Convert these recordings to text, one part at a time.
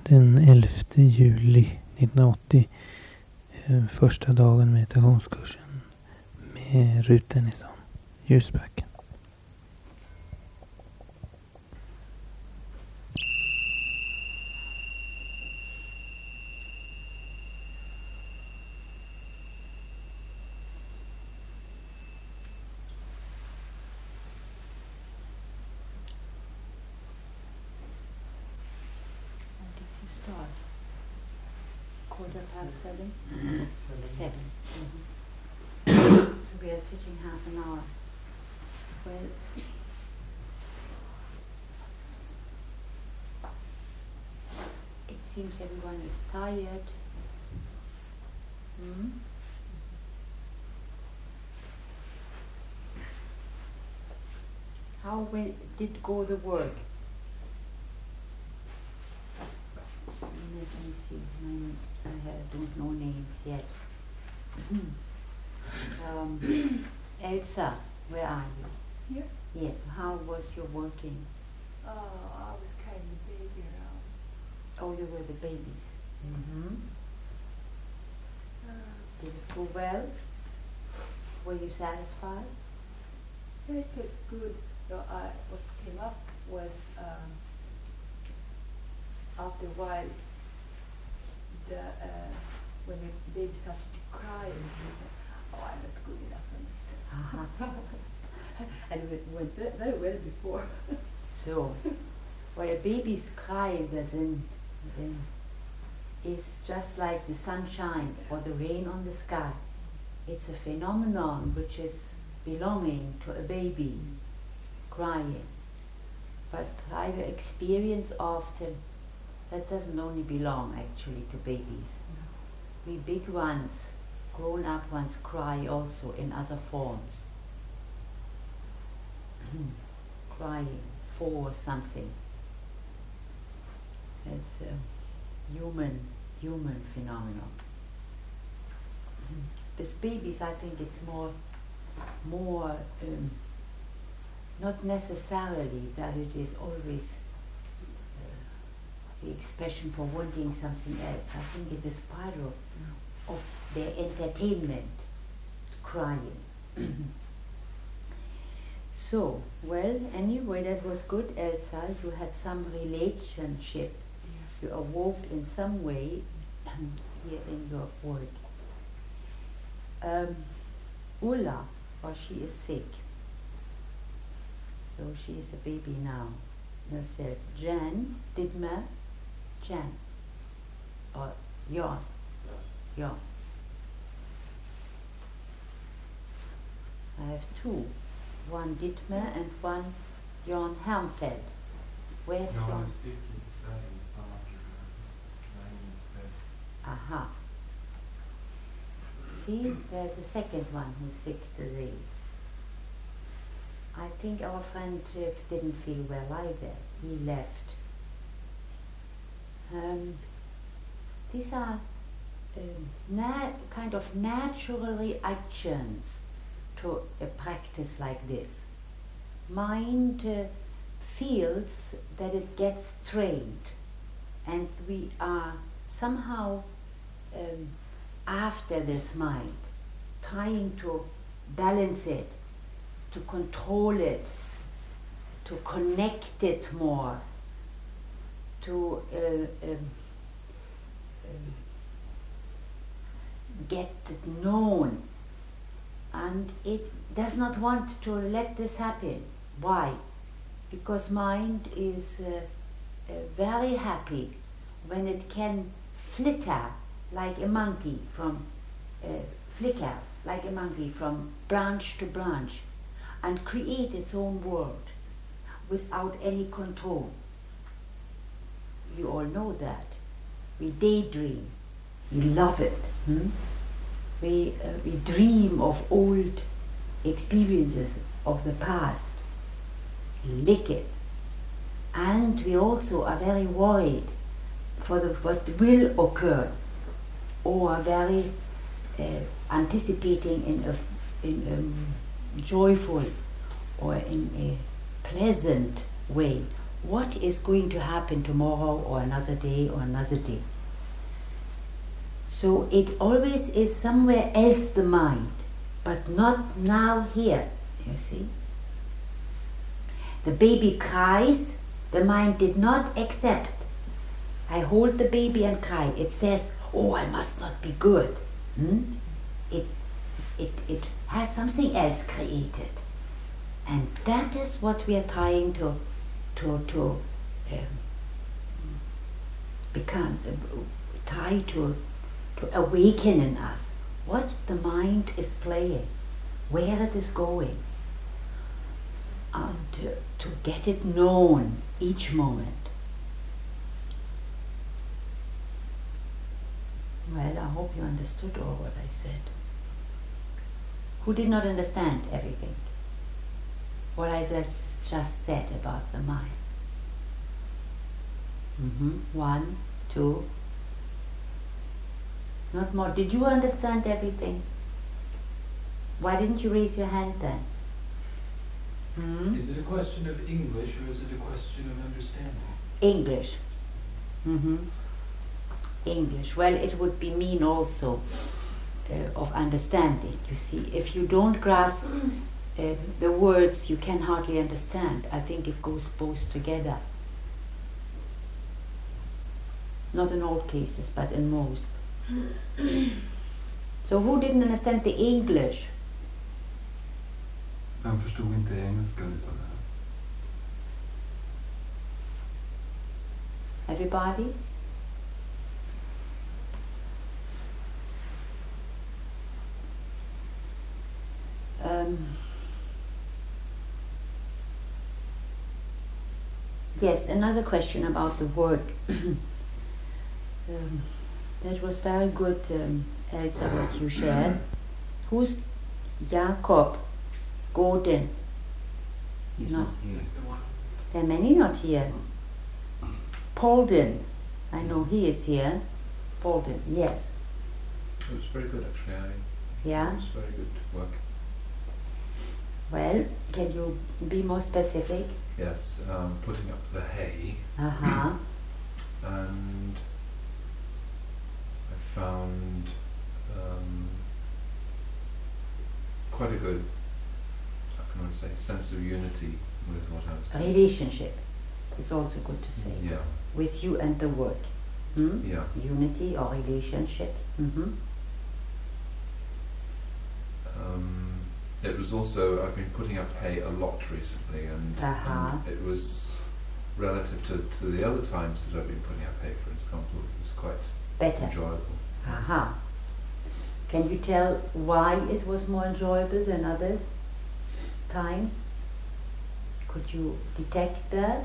den 11 juli 1980. Första dagen meditationskursen med Rut Dennisson, Ljusbacken. Start. 7:15? 7. So we are sitting half an hour. Well, it seems everyone is tired. How did go the work? Let me see. I don't know names yet. Elsa, where are you? Here? Yes. How was your working? I was carrying the baby around. Oh, you were the babies. Did it go well? Were you satisfied? It was good. What came up was after a while, when the baby started to cry, and I'm not good enough for myself. And it went very well before. So, when a baby's cry is just like the sunshine or the rain on the sky. It's a phenomenon which is belonging to a baby crying. But I experience often that doesn't only belong actually to babies. We big ones, grown-up ones, cry also in other forms. Crying for something. It's a human phenomenon. With babies, I think it's more not necessarily that it is always the expression for wanting something else. I think it is part of their entertainment, crying. So, well, anyway, that was good, Elsa. You had some relationship. You awoke in some way here in your work. Ulla, she is sick. So she is a baby now. Herself. Jan, Dietmar, Jan. Or Jan. Jan. I have two. One Dietmar and one Jan Hermfeld. Where's Jan? Aha. See, there's a second one who's sick today. I think our friend didn't feel well either. He left. These are kind of natural reactions to a practice like this. Mind feels that it gets strained, and we are somehow after this mind, trying to balance it, to control it, to connect it more, to get it known. And it does not want to let this happen. Why? Because mind is very happy when it can flitter like a monkey from flicker like a monkey from branch to branch and create its own world without any control. You all know that. We daydream. We love it. We dream of old experiences of the past. Lick it. And we also are very worried for what will occur, or are very anticipating in a joyful or in a pleasant way what is going to happen tomorrow or another day or another day. So it always is somewhere else, the mind, but not now here, you see. The baby cries, the mind did not accept. I hold the baby and cry. It says, oh, I must not be good. It has something else created. And that is what we are trying to become, try to awaken in us. What the mind is playing, where it is going. And to get it known each moment. Well, I hope you understood all what I said. Who did not understand everything? What I just said about the mind? 1, 2. Not more. Did you understand everything? Why didn't you raise your hand then? Is it a question of English or is it a question of understanding? English. English. Well, it would be mean also of understanding, you see. If you don't grasp the words, you can hardly understand. I think it goes both together. Not in all cases, but in most. So who didn't understand the English? Vem förstod inte engelska utav det här? Everybody? Yes, another question about the work. That was very good, Elsa, what you shared. Who's Jakob Gordon? He's No. not here. There are many not here. Paulden, I know he is here. Paulden, yes. It was very good actually. Yeah? It was very good work. Well, can you be more specific? Yes, putting up the hay, Uh-huh. and I found quite a good, how can I say, sense of unity with what I was doing. Relationship. It's also good to say. Yeah, With you and the work. yeah. Unity or relationship. It was also, I've been putting up hay a lot recently, and it was relative to the other times that I've been putting up hay, for example, it was quite Better. enjoyable. Aha. Can you tell why it was more enjoyable than others times? Could you detect that?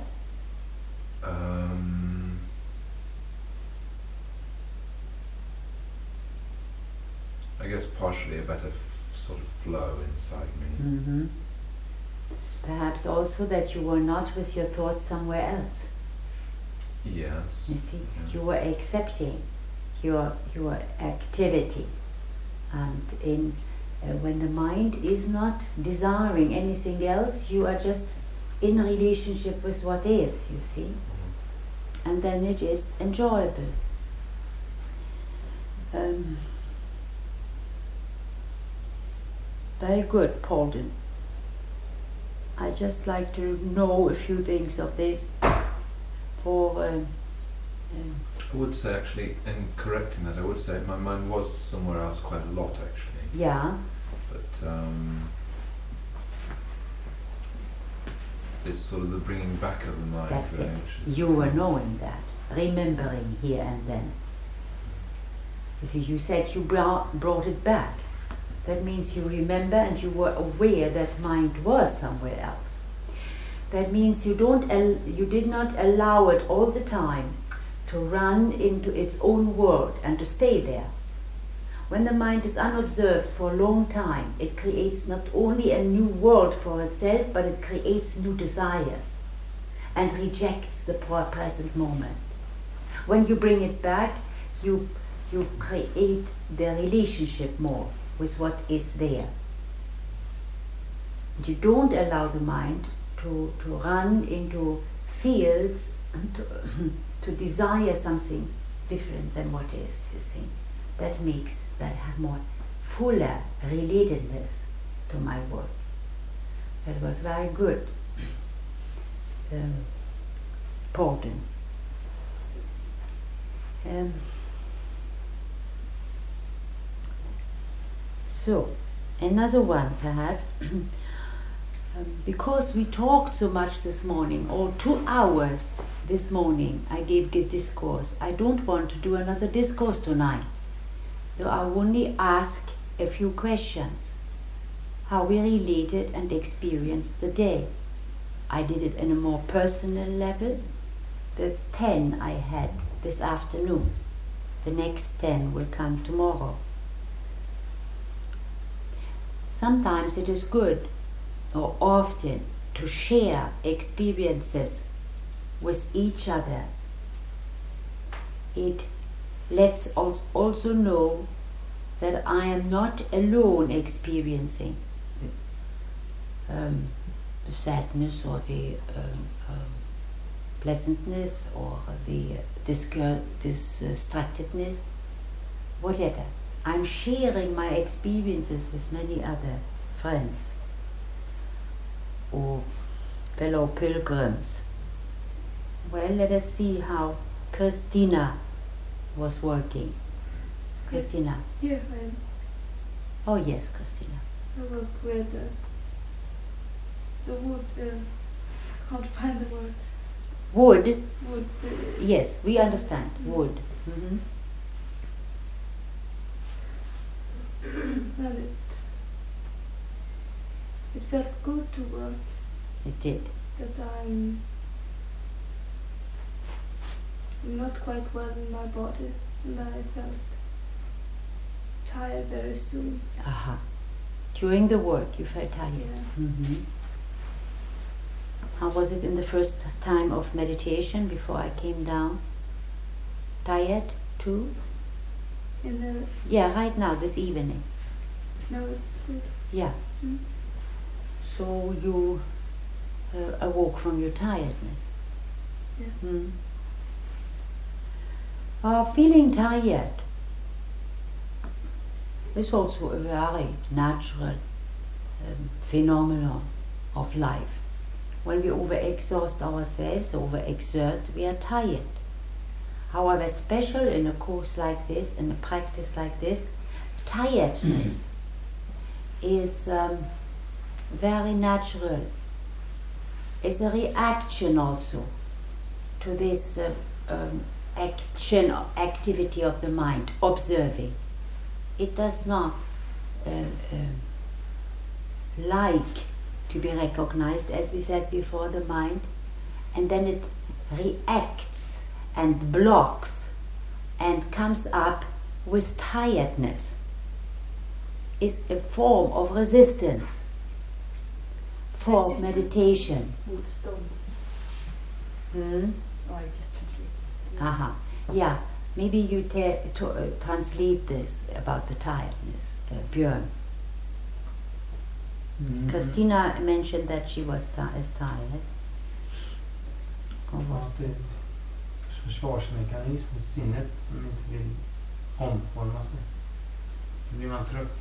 I guess partially a better sort of flow inside me. Perhaps also that you were not with your thoughts somewhere else. Yes. You see, Yeah. you were accepting your activity, and when the mind is not desiring anything else, you are just in relationship with what is. You see, and then it is enjoyable. Very good, Paulden. I just like to know a few things of this for. I would say actually, in correcting that, I would say my mind was somewhere else quite a lot actually. Yeah. But it's sort of the bringing back of the mind. That's really, it. which is You were knowing that, remembering here and then. You see, you said you brought it back. That means you remember and you were aware that mind was somewhere else. That means you did not allow it all the time to run into its own world and to stay there. When the mind is unobserved for a long time, it creates not only a new world for itself, but it creates new desires and rejects the present moment. When you bring it back, you create the relationship more with what is there. You don't allow the mind to run into fields to desire something different than what is, you see. That makes that have more fuller relatedness to my work. That was very good. Pardon. So, another one perhaps. Because we talked so much this morning, or 2 hours this morning I gave this discourse, I don't want to do another discourse tonight. So I only ask a few questions. How we related and experienced the day. I did it in a more personal level. The 10 I had this afternoon. The next 10 will come tomorrow. Sometimes it is good, or often, to share experiences with each other. It lets us also know that I am not alone experiencing the sadness or the pleasantness or the distractedness, whatever. I'm sharing my experiences with many other friends or fellow pilgrims. Well, let us see how Christina was working. Christina. Here I am. Oh yes, Christina. I work with the wood. Can't find the word. Wood. Wood. Yes, we understand. Wood. Mm-hmm. Well, it felt good to work. It did. That I'm not quite well in my body, and I felt tired very soon. Aha. During the work you felt tired. Yeah. Mm-hmm. How was it in the first time of meditation before I came down? Tired too? Yeah, right now, this evening. No, it's good. Yeah. Mm. So you awoke from your tiredness. Yeah. Feeling tired is also a very natural phenomenon of life. When we overexhaust ourselves, overexert, we are tired. However, special in a course like this, in a practice like this, tiredness is very natural. It's a reaction also to this activity of the mind, observing. It does not like to be recognized, as we said before, the mind, and then it reacts and blocks and comes up with tiredness. It's a form of resistance for meditation. Motstånd. Or I just translate. Aha. Yeah, maybe you translate this about the tiredness, Björn. Christina mentioned that she was tired. Fast det är försvarsmekanism hos sinnet som inte vill omforma sig. Då blir man trött.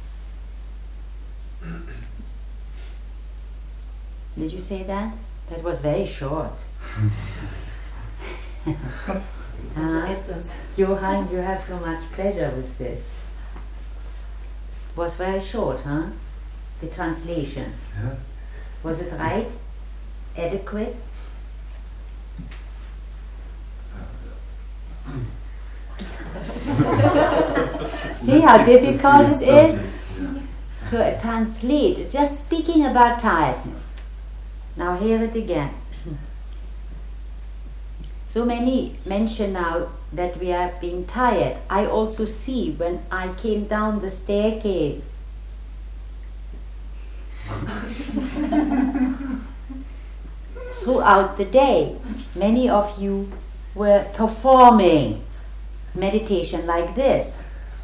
Did you say that? That was very short. Johan, you have so much pleasure with this. It was very short, huh? The translation. Yes. Was it right? Adequate? See how difficult it is to translate, just speaking about tiredness. Now hear it again. So many mention now that we are being tired. I also see when I came down the staircase. Throughout the day, many of you were performing meditation like this.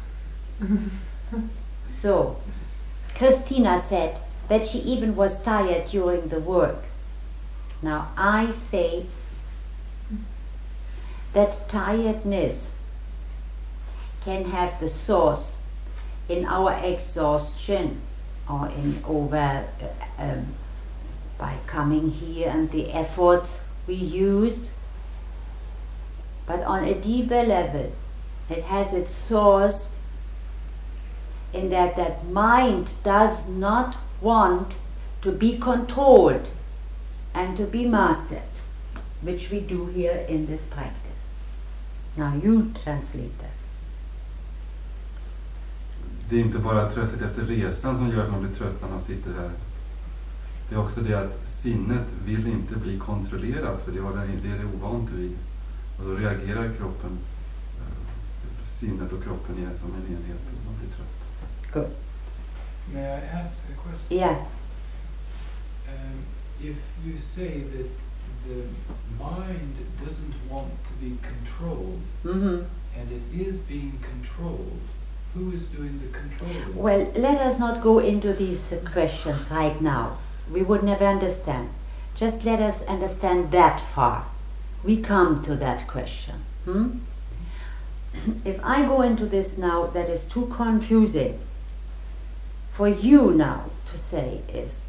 So, Christina said that she even was tired during the work. Now I say that tiredness can have the source in our exhaustion or in by coming here and the efforts we used, but on a deeper level it has its source in that mind does not want to be controlled and to be mastered, which we do here in this practice. Now you translate that. Det är inte bara trötthet efter resan som gör att man blir trött när man sitter här. Det är också det att sinnet vill inte bli kontrollerat, för det är det ovant vid. Och då reagerar kroppen, sinnet och kroppen som en enhet, och man blir trött. Good. May I ask a question? Yeah. If you say that the mind doesn't want to be controlled, and it is being controlled, who is doing the controlling? Well, let us not go into these questions right now. We would never understand. Just let us understand that far. We come to that question. If I go into this now, that is too confusing. For you now to say is,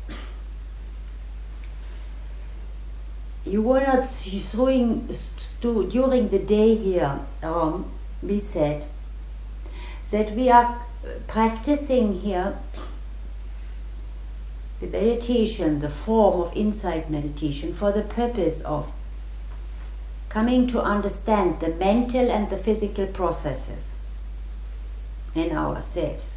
you were not showing during the day here, we said that we are practicing here the meditation, the form of insight meditation, for the purpose of coming to understand the mental and the physical processes in ourselves.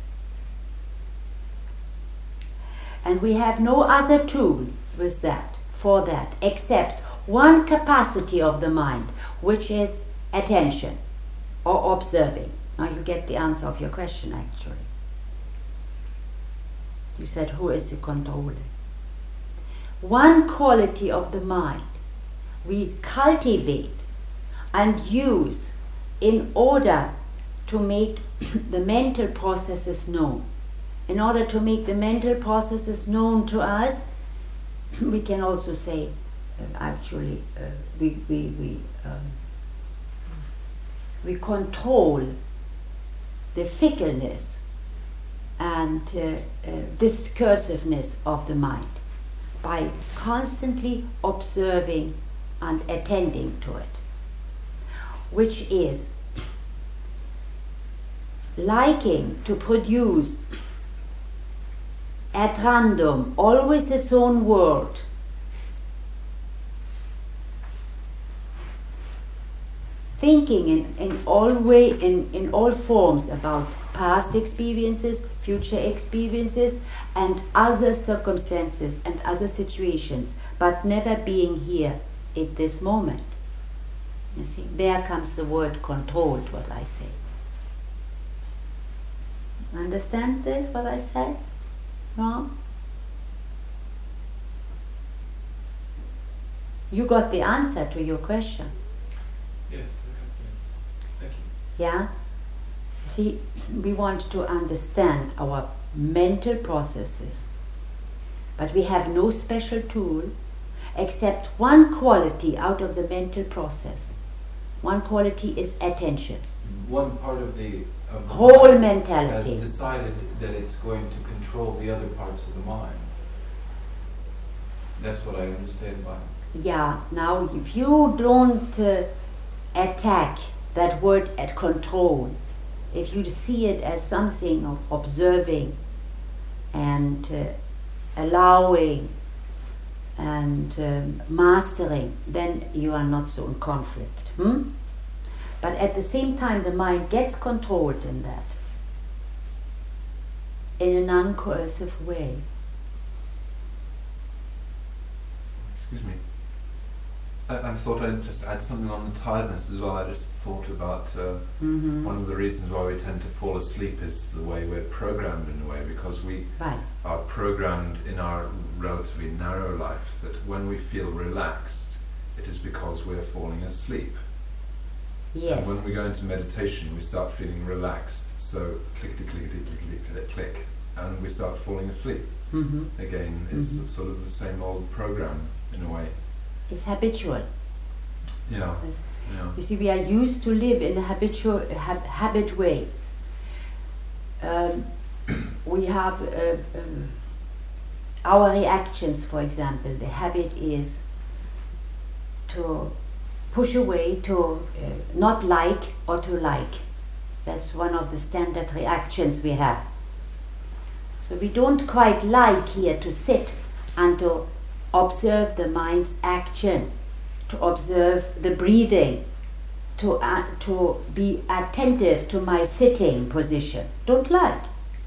And we have no other tool with that, for that, except one capacity of the mind, which is attention or observing. Now you get the answer of your question, actually. You said, who is the controller? One quality of the mind we cultivate and use in order to make the mental processes known. In order to make the mental processes known to us, we can also say, we control the fickleness and discursiveness of the mind by constantly observing and attending to it, which is liking to produce at random always its own world, thinking in all forms about past experiences, future experiences, and other circumstances and other situations, but never being here at this moment. You see, there comes the word controlled, what I say. Understand this, what I said? No? You got the answer to your question. Yes, I got the answer. Thank you. Yeah? See, we want to understand our mental processes, but we have no special tool except one quality out of the mental process. One quality is attention. One part of the whole mind mentality has decided that it's going to control the other parts of the mind. That's what I understand by it. Yeah, now if you don't attack that word at control, if you see it as something of observing and allowing and mastering, then you are not so in conflict. But at the same time, the mind gets controlled in that, in a non-coercive way. Excuse me. I thought I'd just add something on the tiredness as well. I just thought about one of the reasons why we tend to fall asleep is the way we're programmed in a way, because we are programmed in our relatively narrow life that when we feel relaxed, it is because we're falling asleep. Yes. And when we go into meditation, we start feeling relaxed. So clickety, clickety, clickety, click, click, and we start falling asleep. Again, it's sort of the same old program in a way. It's habitual. Yeah. Yeah. You see, we are used to live in a habit way. We have our reactions, for example. The habit is to push away, to not like or to like. That's one of the standard reactions we have. So we don't quite like here to sit and to observe the mind's action, to observe the breathing, to be attentive to my sitting position. Don't like.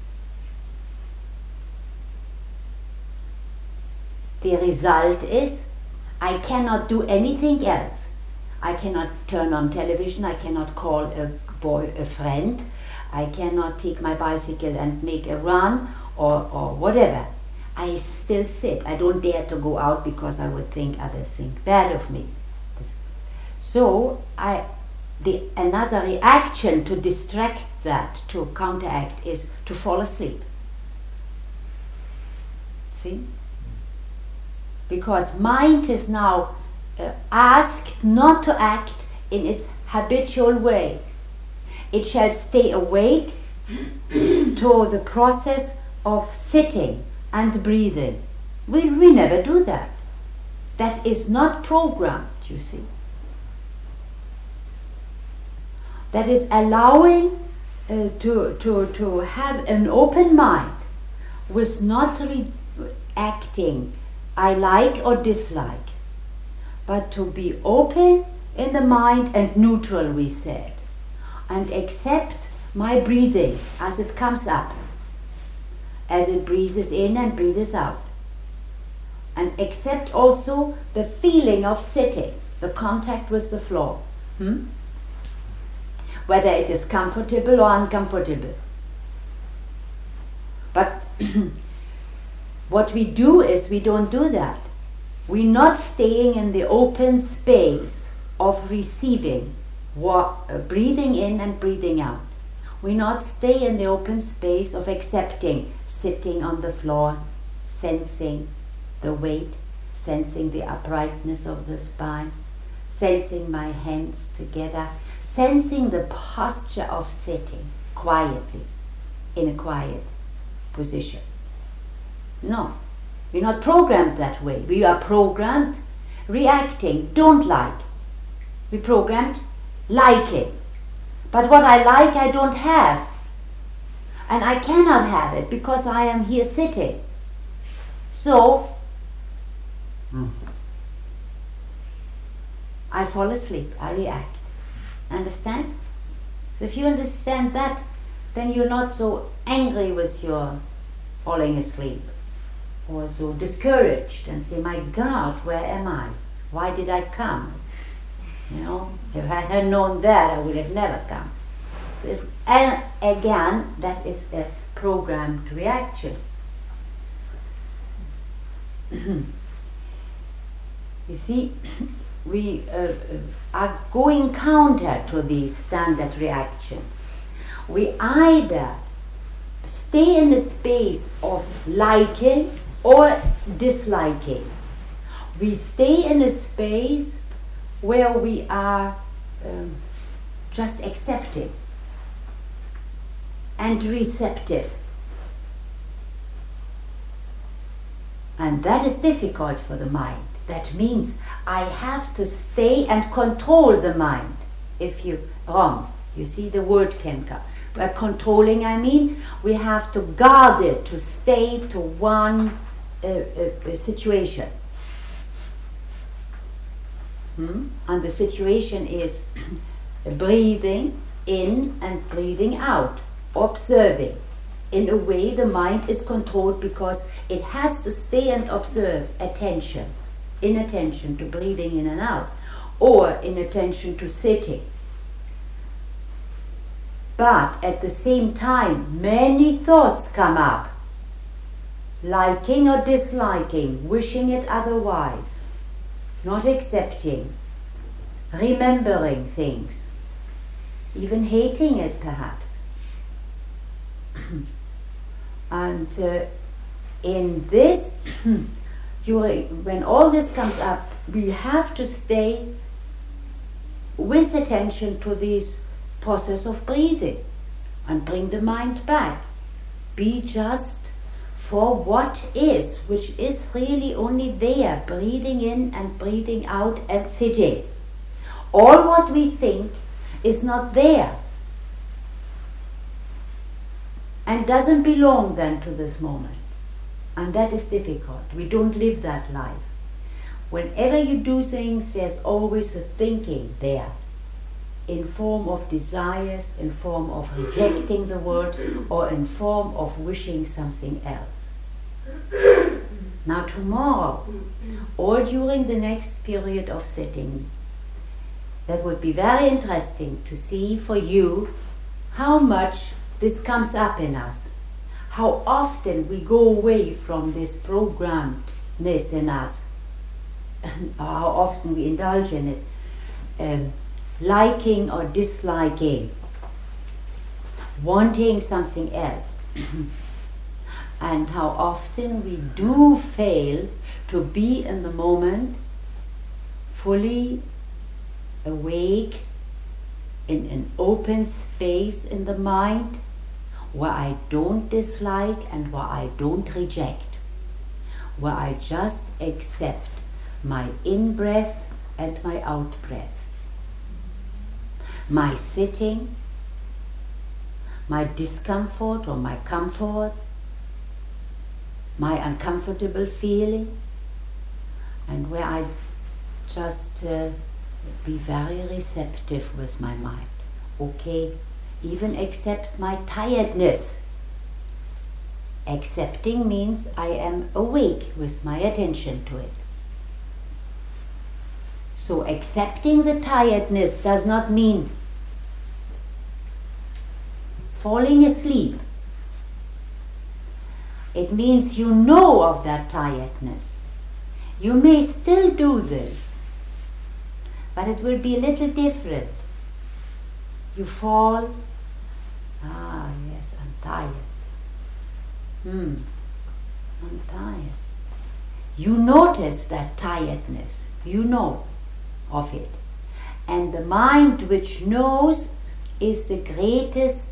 The result is I cannot do anything else. I cannot turn on television, I cannot call a friend, I cannot take my bicycle and make a run or whatever. I still sit. I don't dare to go out because I would think others think bad of me. So another reaction to distract that, to counteract, is to fall asleep. See? Because mind is now asked not to act in its habitual way. It shall stay awake to the process of sitting and breathing. We never do that. That is not programmed, you see. That is allowing to have an open mind with not reacting I like or dislike, but to be open in the mind and neutral, we said, and accept my breathing as it comes up, as it breathes in and breathes out, and accept also the feeling of sitting, the contact with the floor, whether it is comfortable or uncomfortable. But what we do is we don't do that. We're not staying in the open space of receiving, breathing in and breathing out. We not stay in the open space of accepting, sitting on the floor, sensing the weight, sensing the uprightness of the spine, sensing my hands together, sensing the posture of sitting quietly, in a quiet position. No, we're not programmed that way. We are programmed reacting, don't like. We're programmed liking. But what I like I don't have. And I cannot have it because I am here sitting. So, I fall asleep, I react. Understand? If you understand that, then you're not so angry with your falling asleep, or so discouraged and say, my God, where am I? Why did I come? You know, if I had known that, I would have never come. And again, that is a programmed reaction. You see, we are going counter to these standard reactions. We either stay in a space of liking or disliking. We stay in a space where we are just accepting and receptive. And that is difficult for the mind. That means I have to stay and control the mind. If you wrong, you see the word can come. By controlling, I mean we have to guard it, to stay to one situation. And the situation is breathing in and breathing out, observing. In a way, the mind is controlled because it has to stay and observe attention, inattention to breathing in and out, or inattention to sitting. But at the same time, many thoughts come up, liking or disliking, wishing it otherwise, not accepting, remembering things, even hating it perhaps. And in this, when all this comes up, we have to stay with attention to this process of breathing and bring the mind back. Be just for what is, which is really only there, breathing in and breathing out and sitting. All what we think is not there and doesn't belong then to this moment. And that is difficult. We don't live that life. Whenever you do things, there's always a thinking there, in form of desires, in form of rejecting the world, or in form of wishing something else. Now tomorrow, or during the next period of sitting, that would be very interesting to see for you how much this comes up in us, how often we go away from this programmedness in us, how often we indulge in it, liking or disliking, wanting something else, and how often we do fail to be in the moment, fully awake, in an open space in the mind, where I don't dislike and where I don't reject, where I just accept my in-breath and my out-breath, my sitting, my discomfort or my comfort, my uncomfortable feeling, and where I just be very receptive with my mind. Okay, even accept my tiredness. Accepting means I am awake with my attention to it. So accepting the tiredness does not mean falling asleep. It means you know of that tiredness. You may still do this, but it will be a little different. You fall, yes, I'm tired. I'm tired. You notice that tiredness, you know of it. And the mind which knows is the greatest,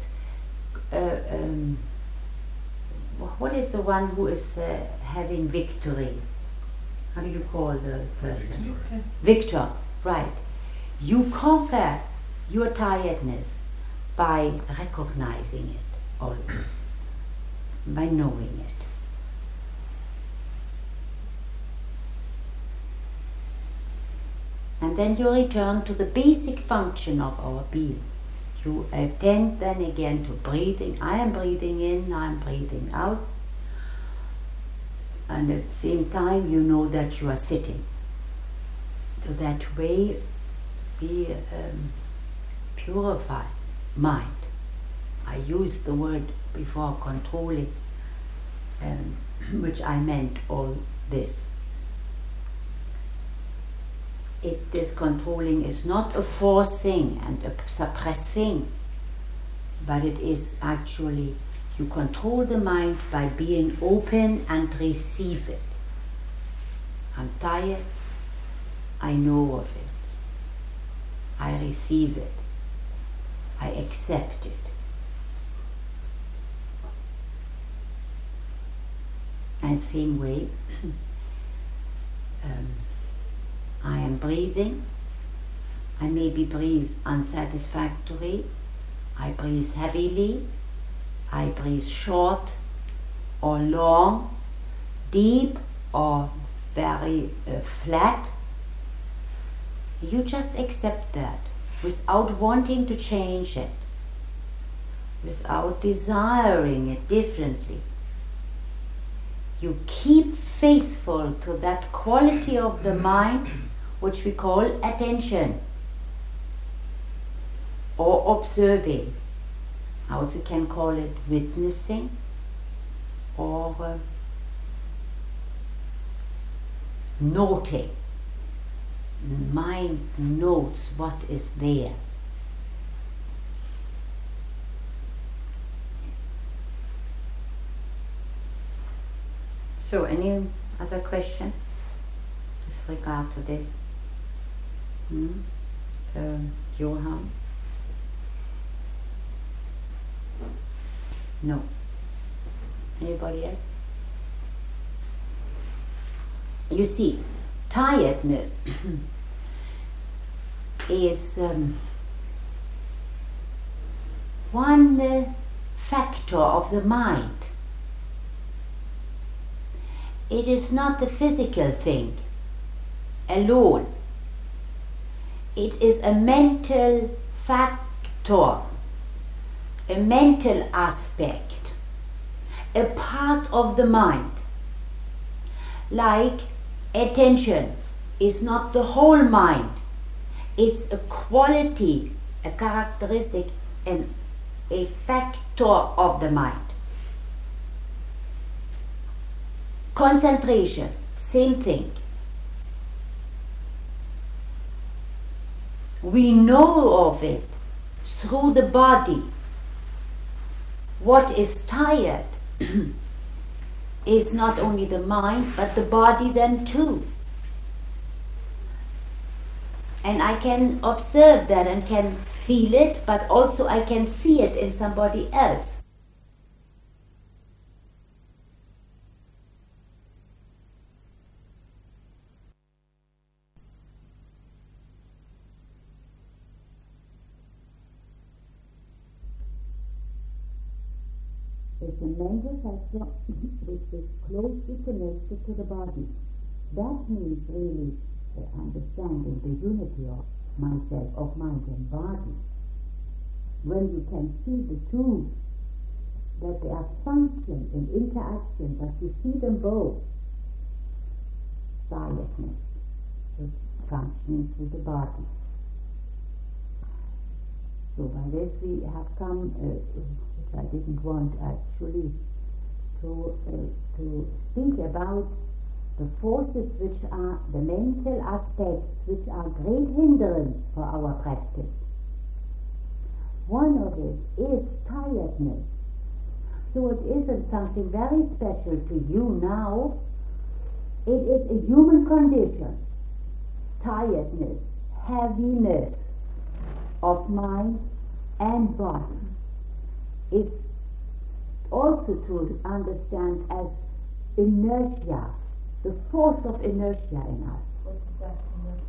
what is the one who is having victory? How do you call the person? Victor, right. You conquer your tiredness by recognizing it always, by knowing it. And then you return to the basic function of our being. You attend then again to breathing. I am breathing in, I am breathing out. And at the same time you know that you are sitting. So that way be purified mind. I used the word before controlling, which I meant all this. This controlling is not a forcing and a suppressing, but it is actually you control the mind by being open and receive it. I'm tired, I know of it. I receive it. I accept it. And same way, I am breathing. I maybe breathe unsatisfactory. I breathe heavily. I breathe short or long, deep or very flat. You just accept that without wanting to change it, without desiring it differently. You keep faithful to that quality of the mind which we call attention or observing. I also can call it witnessing or noting. Mind notes what is there. So, any other question with regard to this? Johan? No. Anybody else? You see, tiredness is one factor of the mind. It is not a physical thing alone. It is a mental factor, a mental aspect, a part of the mind. Like attention is not the whole mind. It's a quality, a characteristic, and a factor of the mind. Concentration, same thing. We know of it through the body. What is tired is not only the mind, but the body then too. And I can observe that and can feel it, but also I can see it in somebody else. It's a mental factor which is closely connected to the body. That means really understanding the unity of myself, of mind and body. When you can see the two, that they are function and interaction, but you see them both. Tiredness, functioning through the body. So by this we have come, which I didn't want actually, to speak about the forces which are the mental aspects which are great hindrance for our practice. One of it is tiredness. So it isn't something very special to you now. It is a human condition. Tiredness, heaviness of mind and body. It's also to understand as inertia, the force of inertia in us. What is that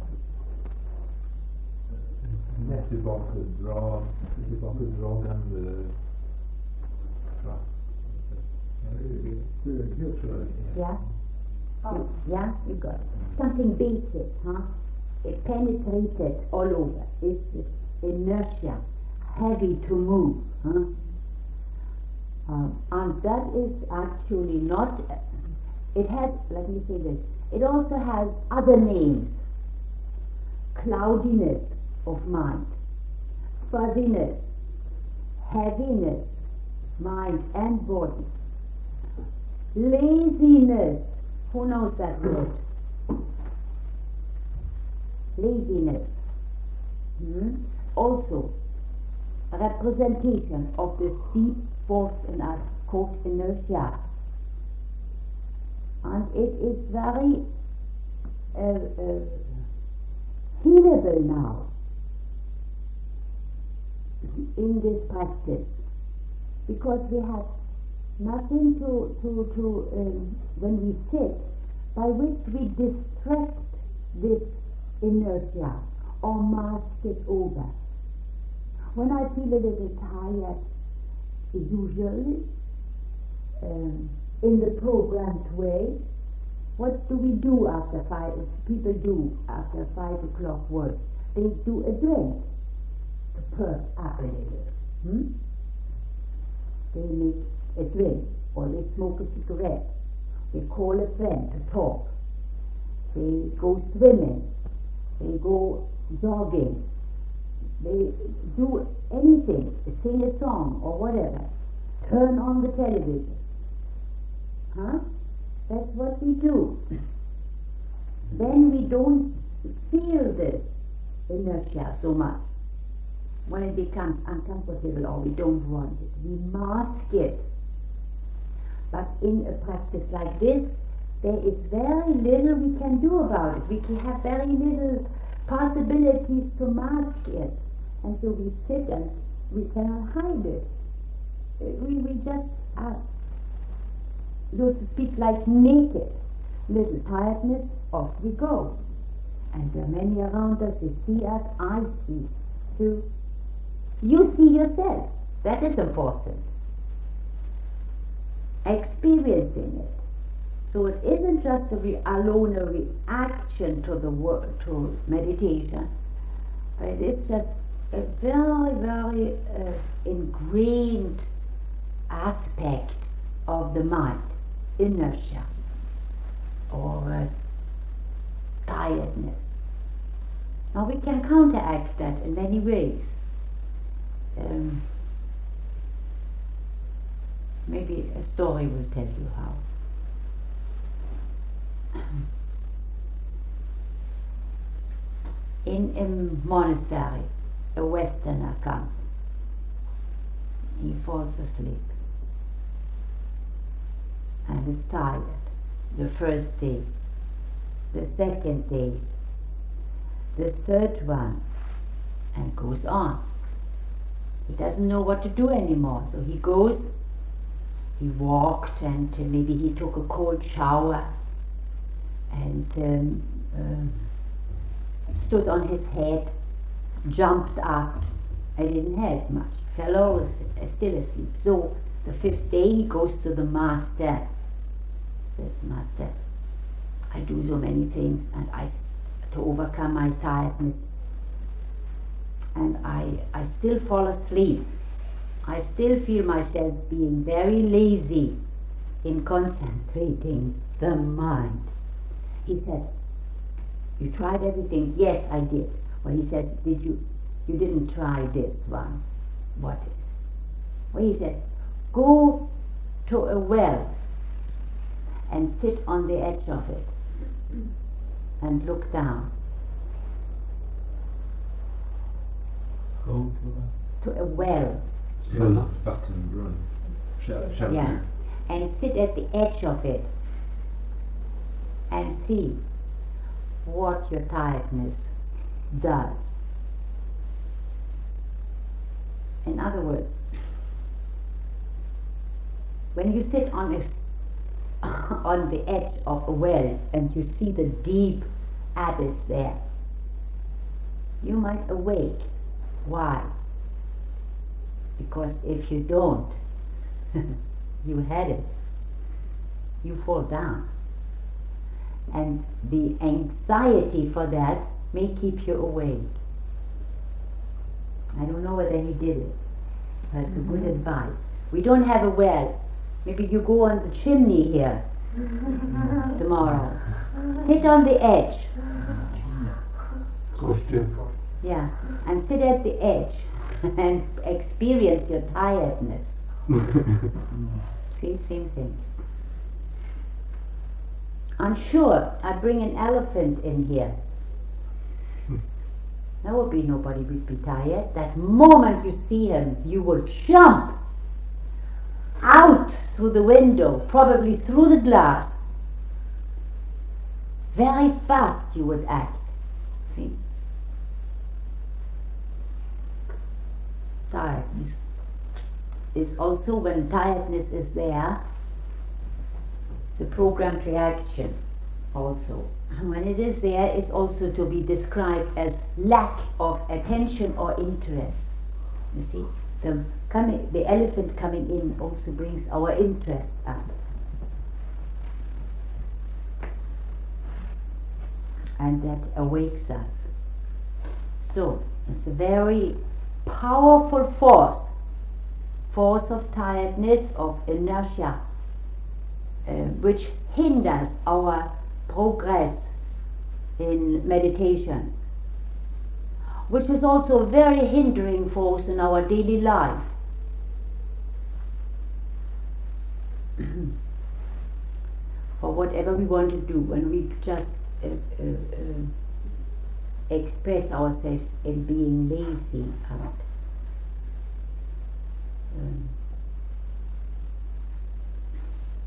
Yeah? Oh. Yeah, you got it. Something beats it, huh? It penetrated all over. It's inertia, heavy to move, huh? And that is actually not, it has, let me say this, it also has other names. Cloudiness of mind, fuzziness, heaviness, mind and body. Laziness, who knows that word? Laziness. Also, a representation of this deep force in us called inertia. And it is very healable now in this practice, because we have nothing to when we sit, by which we distract this inertia or mask it over. When I feel a little tired, usually in the programmed way, what do we do after 5? People do after 5 o'clock work. They do a drink to perk up a little. They make a drink, or they smoke a cigarette. They call a friend to talk. They go swimming. They go jogging. They do anything, sing a song or whatever. Turn on the television. Huh? That's what we do. Then we don't feel the inertia so much. When it becomes uncomfortable or we don't want it, we mask it. But in a practice like this, there is very little we can do about it. We can have very little possibilities to mask it, and so we sit and we cannot hide it. We just are, so to speak, like naked. Little tiredness, off we go. And there are many around us, they see us, I see. So you see yourself. That is important. Experiencing it. So it isn't just a reaction to the word, to meditation, but it's just a very, very ingrained aspect of the mind, inertia, or tiredness. Now we can counteract that in many ways. Maybe a story will tell you how. In a monastery, a Westerner comes. He falls asleep and is tired. The first day, the second day, the third one, and goes on. He doesn't know what to do anymore, so he goes, he walked, and maybe he took a cold shower, and stood on his head, jumped up. I didn't help much. Fell over, still asleep. So the fifth day he goes to the master. Says, Master, I do so many things, and to overcome my tiredness, and I still fall asleep. I still feel myself being very lazy in concentrating the mind. He said, you tried everything? Yes, I did. Well, he said, you didn't try this one. What is? Well, he said, go to a well and sit on the edge of it and look down. Go to a well. Button run. Yeah. And sit at the edge of it and see what your tiredness does. In other words, when you sit on the edge of a well and you see the deep abyss there, you might awake. Why? Because if you don't, you had it. You fall down. And the anxiety for that may keep you awake. I don't know whether he did it, but it's a good advice. We don't have a well. Maybe you go on the chimney here tomorrow. Sit on the edge. Yeah, and sit at the edge and experience your tiredness. See, same thing. I'm sure I bring an elephant in here. There will be nobody would be tired. That moment you see him, you will jump out through the window, probably through the glass. Very fast you would act. See? Tiredness is also, when tiredness is there, the programmed reaction also. When it is there, it's also to be described as lack of attention or interest. You see, the elephant coming in also brings our interest up. And that awakes us. So, it's a very powerful force of tiredness, of inertia, which hinders our progress in meditation, which is also a very hindering force in our daily life. For whatever we want to do, when we just express ourselves in being lazy and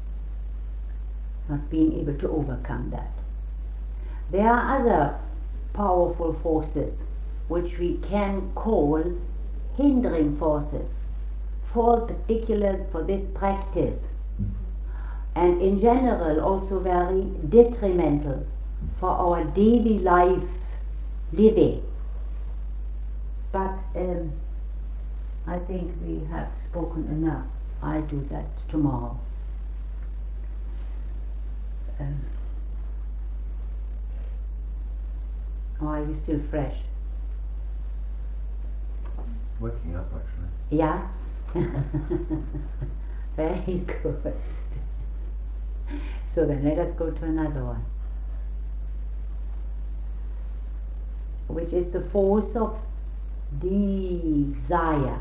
not being able to overcome that. There are other powerful forces, which we can call hindering forces, for particular for this practice, and in general also very detrimental for our daily life living. But I think we have spoken enough. I'll do that tomorrow. Or are you still fresh? Waking up, actually. Yeah? Very good. So then let us go to another one, which is the force of desire.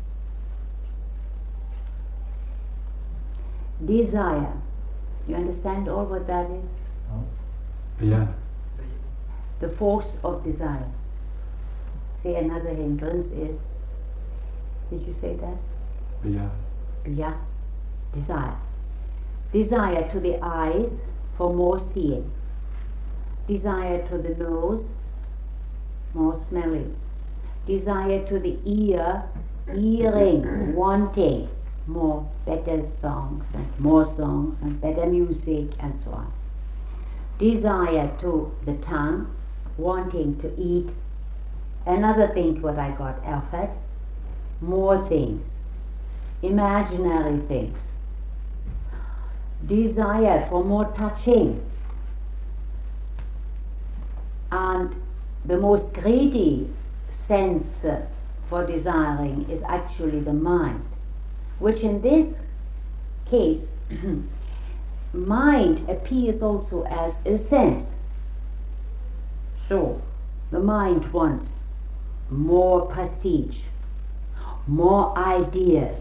Desire. You understand all what that is? Begär. The force of desire. See, another hindrance is, did you say that? Begär. Yeah, desire. Desire to the eyes for more seeing. Desire to the nose, more smelling. Desire to the ear, hearing, wanting more better songs and better music and so on. Desire to the tongue, wanting to eat. Another thing what I got, Alfred, more things, imaginary things. Desire for more touching. And the most greedy sense for desiring is actually the mind, which in this case mind appears also as a sense. So the mind wants more prestige, more ideas,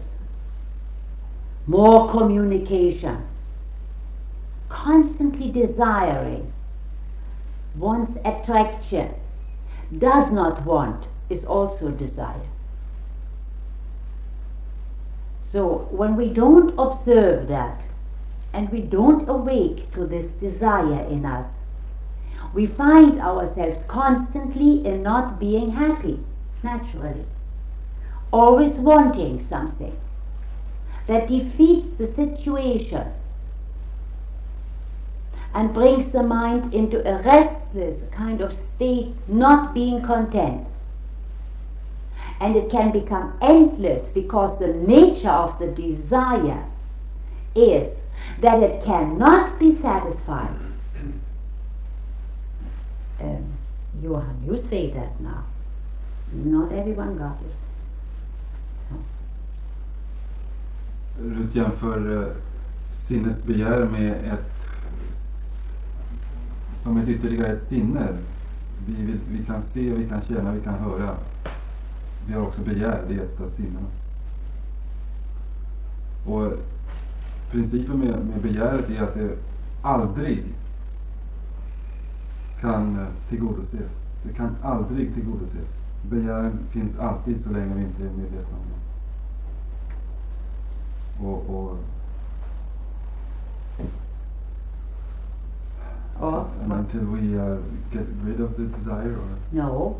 more communication, constantly desiring, wants attraction, does not want is also desire. So when we don't observe that and we don't awake to this desire in us, we find ourselves constantly in not being happy, naturally, always wanting something that defeats the situation and brings the mind into a restless kind of state, not being content. And it can become endless because the nature of the desire is that it cannot be satisfied. Johan, you say that now. Not everyone got it. Ruth jämför sinnets begär med som ett ytterligare ett sinne. Vi kan se, vi kan känna, vi kan höra. Vi har också begär, det är ett av sinnena. Och principen med begäret är att det aldrig kan tillgodoses. Det kan aldrig tillgodoses. Begären finns alltid så länge vi inte är medvetna om det. And until we get rid of the desire, or no.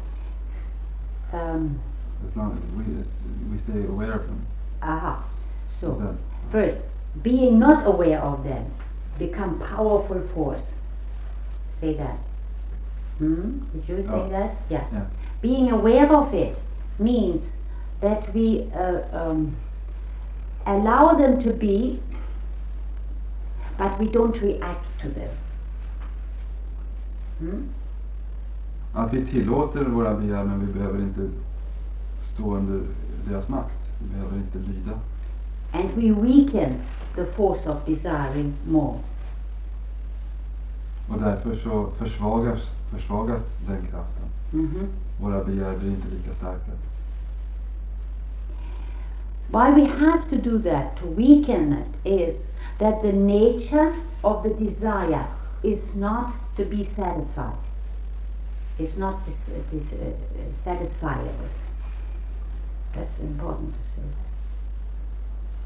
as long as we stay aware of them. Aha. So first, being not aware of them become powerful force. Say that. Did you say that? Yeah. Being aware of it means that we allow them to be, but we don't react to them. Att vi tillåter våra begär, men vi behöver inte stå under deras makt. Vi behöver inte lyda. And we weaken the force of desiring more. Och därför så försvagas den kraften. Våra begär blir inte lika starka. Why we have to do that, to weaken it, is that the nature of the desire is not to be satisfied. It's not satisfiable. That's important to say.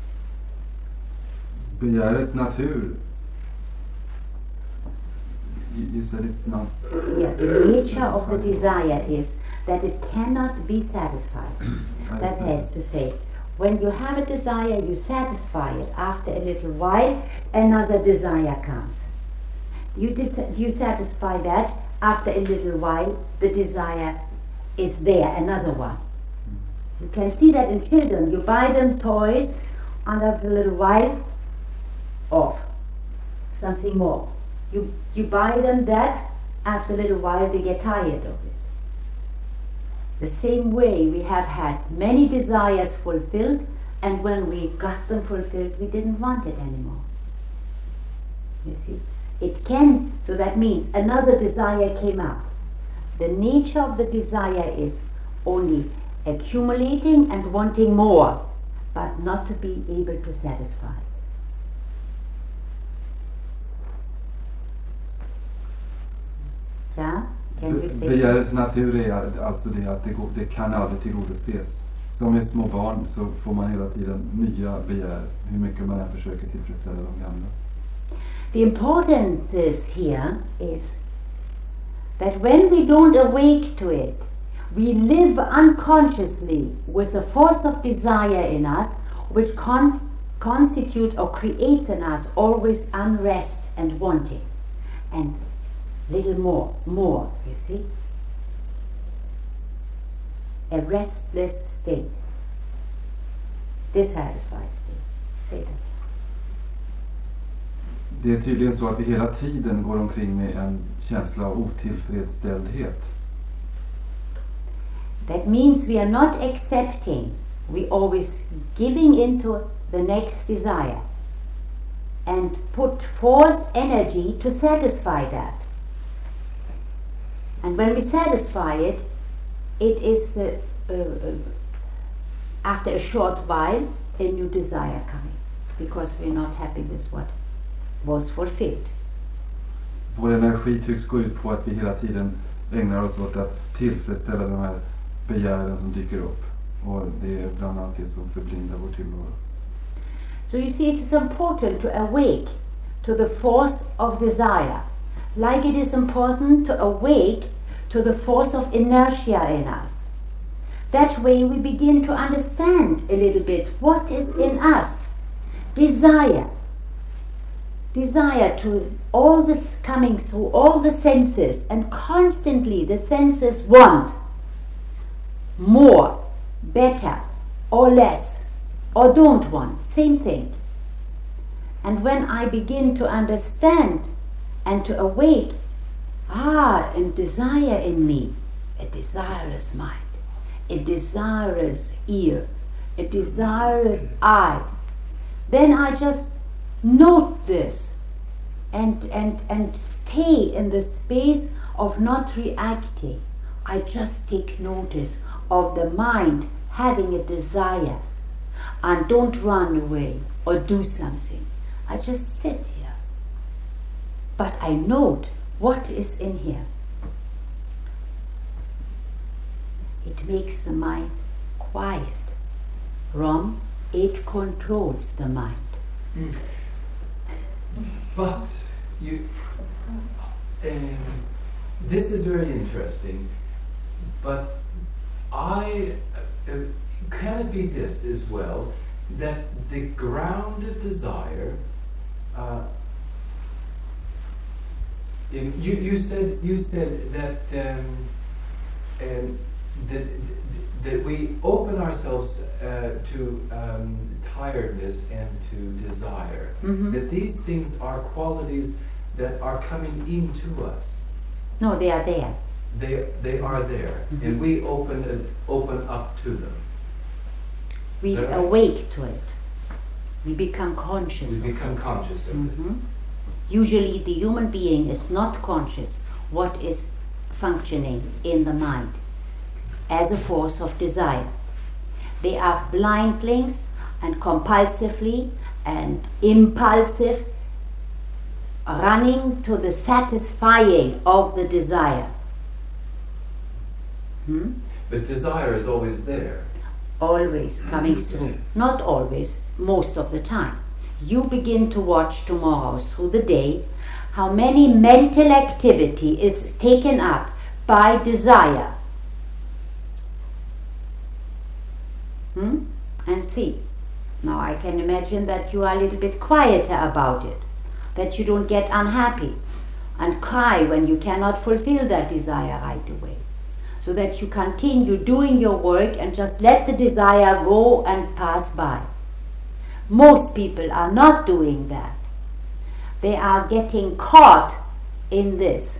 Begärets natur You said it's not. Yeah, the nature of the desire is that it cannot be satisfied. That has to say, when you have a desire, you satisfy it. After a little while, another desire comes. You satisfy that. After a little while, the desire is there, another one. You can see that in children. You buy them toys, and after a little while, off. Something more. You buy them that, after a little while they get tired of it. The same way we have had many desires fulfilled, and when we got them fulfilled, we didn't want it anymore. You see? It can, so that means another desire came up. The nature of the desire is only accumulating and wanting more, but not to be able to satisfy. Yeah? Can we say Begärets natur är alltså det att det kan aldrig tillgodoses. Som med små barn så får man hela tiden nya begär, hur mycket man än försöker tillfredsställa de gamla. The important is here is that when we don't awake to it, we live unconsciously with a force of desire in us which constitutes or creates in us always unrest and wanting. And little more, you see. A restless state. Dissatisfied state. Say that. Det är tydligen så att vi hela tiden går omkring med en känsla av otillfredsställdhet. That means we are not accepting, we always giving into the next desire and put force energy to satisfy that. And when we satisfy it, it is after a short while a new desire coming, because we're not happy with what was fulfilled. Vår energi tycks gå ut på att vi hela tiden ägnar oss åt att tillfredsställa de här begären som dyker upp. Och det är bland annat det som förblindar vår tillvaro. So you see, it is important to awake to the force of desire, like it is important to awake to the force of inertia in us. That way we begin to understand a little bit what is in us. Desire to all this coming through all the senses, and constantly the senses want more, better, or less, or don't want, same thing. And when I begin to understand and to awake, and desire in me, a desirous mind, a desirous ear, a desirous eye, then I just note this and stay in the space of not reacting. I just take notice of the mind having a desire and don't run away or do something. I just sit here. But I note what is in here. It makes the mind quiet. Rom, it controls the mind. But this is very interesting, but can it be this as well, that the grounded desire, you said that that we open ourselves to tiredness and to desire. Mm-hmm. That these things are qualities that are coming into us. No, they are there. They are there, Mm-hmm. and we open up to them. We Is that right? awake to it. We become conscious. We of become it. conscious of Mhm. it. Usually the human being is not conscious what is functioning in the mind as a force of desire. They are blindlings and compulsively and impulsive, running to the satisfying of the desire. But desire is always there. Always coming through. Not always, most of the time. You begin to watch tomorrow through the day how many mental activity is taken up by desire. And see. Now I can imagine that you are a little bit quieter about it, that you don't get unhappy and cry when you cannot fulfill that desire right away, so that you continue doing your work and just let the desire go and pass by. Most people are not doing that. They are getting caught in this,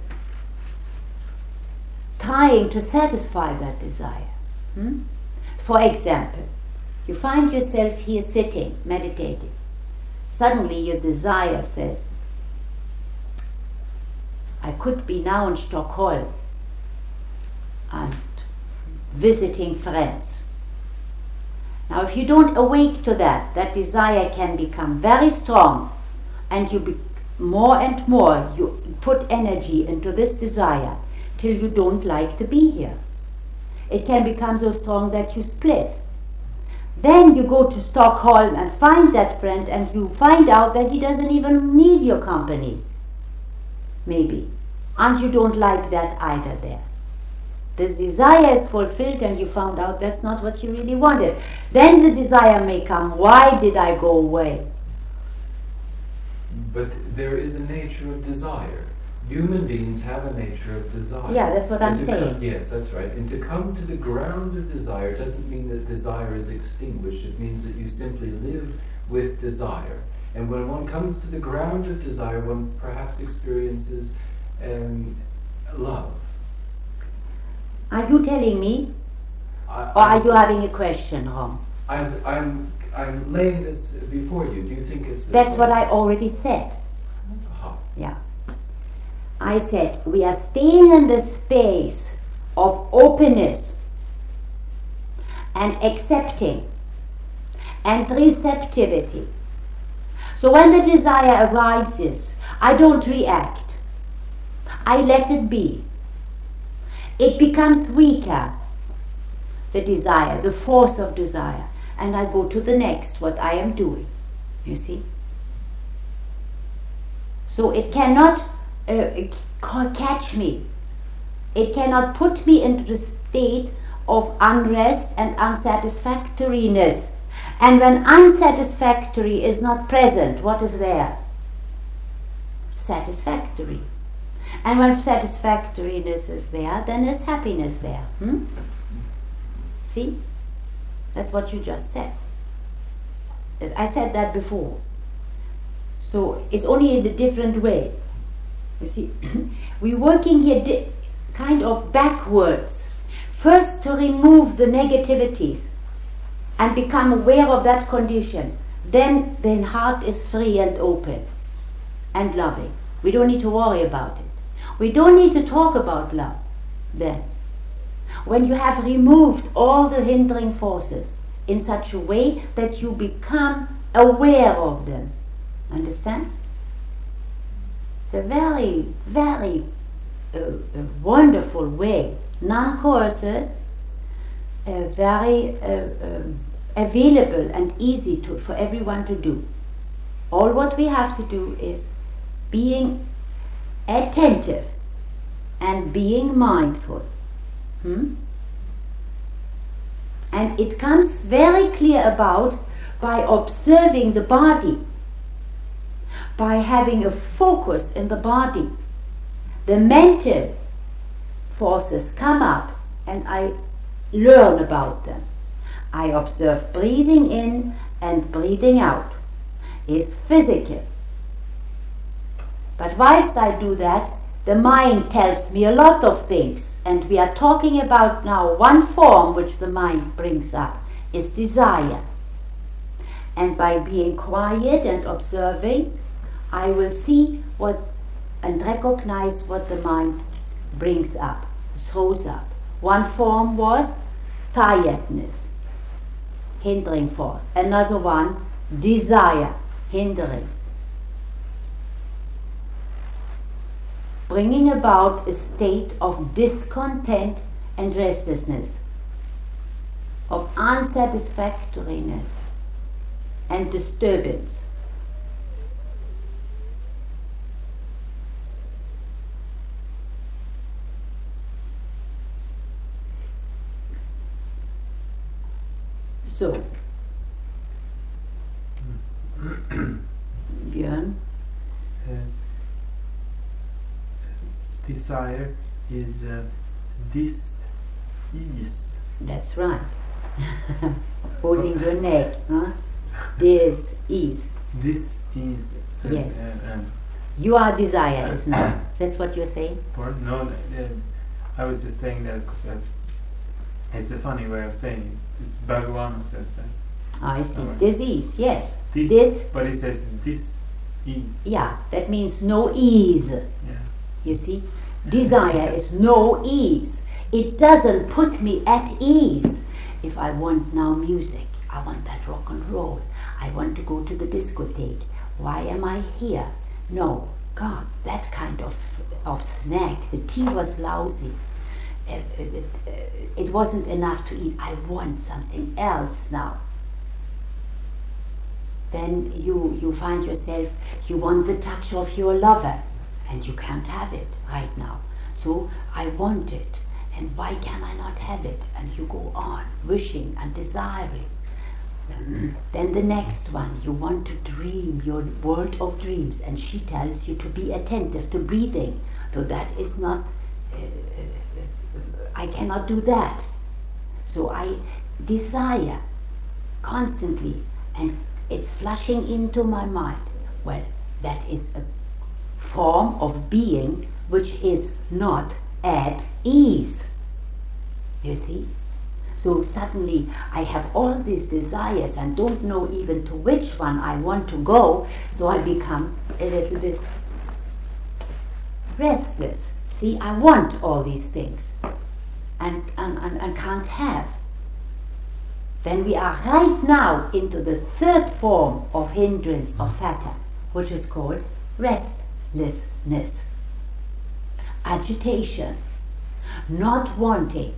trying to satisfy that desire. For example, you find yourself here sitting, meditating. Suddenly your desire says, I could be now in Stockholm and visiting friends. Now if you don't awake to that, that desire can become very strong, and you more and more you put energy into this desire till you don't like to be here. It can become so strong that you split. Then you go to Stockholm and find that friend, and you find out that he doesn't even need your company, maybe. And you don't like that either there. The desire is fulfilled and you found out that's not what you really wanted. Then the desire may come, why did I go away? But there is a nature of desire. Human beings have a nature of desire. Yeah, that's what I'm saying. Yes, that's right. And to come to the ground of desire doesn't mean that desire is extinguished. It means that you simply live with desire. And when one comes to the ground of desire, one perhaps experiences love. Are you telling me? Or are you having a question, Rom? I'm laying this before you. Do you think it's... That's what I already said. Aha. Yeah. I said, we are staying in the space of openness and accepting and receptivity. So when the desire arises, I don't react. I let it be. It becomes weaker, the desire, the force of desire, and I go to the next, what I am doing. You see? So it cannot catch me. It cannot put me into the state of unrest and unsatisfactoriness. And when unsatisfactory is not present, what is there? Satisfactory. And when satisfactoriness is there, then there's happiness there. See? That's what you just said. I said that before. So it's only in a different way. You see, we're working here kind of backwards. First to remove the negativities and become aware of that condition. Then the heart is free and open and loving. We don't need to worry about it. We don't need to talk about love then. When you have removed all the hindering forces in such a way that you become aware of them. Understand? It's a very, very wonderful way, non-coercive, very available and easy for everyone to do. All what we have to do is being attentive and being mindful. And it comes very clear about by observing the body, by having a focus in the body. The mental forces come up and I learn about them. I observe breathing in and breathing out. It's physical. But whilst I do that, the mind tells me a lot of things, and we are talking about now one form which the mind brings up is desire. And by being quiet and observing, I will see what and recognize what the mind brings up, throws up. One form was tiredness, hindering force. Another one, desire, hindering. Bringing about a state of discontent and restlessness, of unsatisfactoriness and disturbance. Björn? Desire is dis-ease. That's right. Holding your neck, huh? Dis-ease. Dis-ease. Yes. You are desireless now. That's what you're saying? No, I was just saying that because it's a funny way of saying it. It's Bhagavan who says that. I see. Disease, yes. But he says dis-ease. Yeah, that means no ease. Yeah. You see? Desire is no ease. It doesn't put me at ease. If I want now music, I want that rock and roll. I want to go to the discotheque. Why am I here? No, God, that kind of snack. The tea was lousy. It wasn't enough to eat. I want something else now. Then you find yourself, you want the touch of your lover, and you can't have it right now. So I want it, and why can I not have it? And you go on wishing and desiring. Then the next one, you want to dream your world of dreams, and she tells you to be attentive to breathing. So that is not, I cannot do that. So I desire constantly, and it's flashing into my mind. Well, that is a form of being which is not at ease. You see? So suddenly I have all these desires and don't know even to which one I want to go, so I become a little bit restless. See, I want all these things and can't have. Then we are right now into the third form of hindrance of fata, which is called restlessness, agitation, not wanting,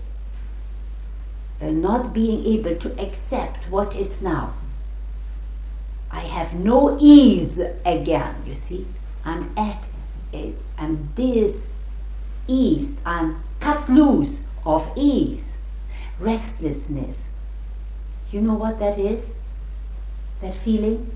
not being able to accept what is now. I have no ease again, you see. I'm diseased, I'm cut loose of ease, restlessness. You know what that is? That feeling?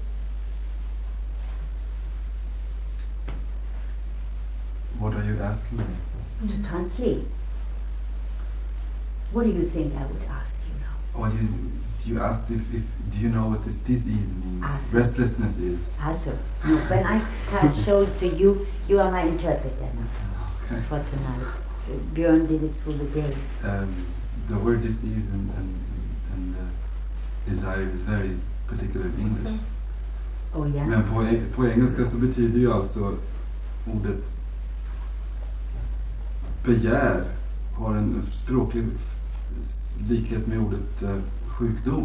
What are you asking me? To translate. What do you think I would ask you now? Or you asked if do you know what this disease means? Restlessness is. Also, no, when I showed to you, you are my interpreter now for tonight. Björn did it through the day. The word disease and desire is very particular in English. Oh yeah. Men på engelska så betyder ju alltså ordet begär har en språklig likhet med ordet sjukdom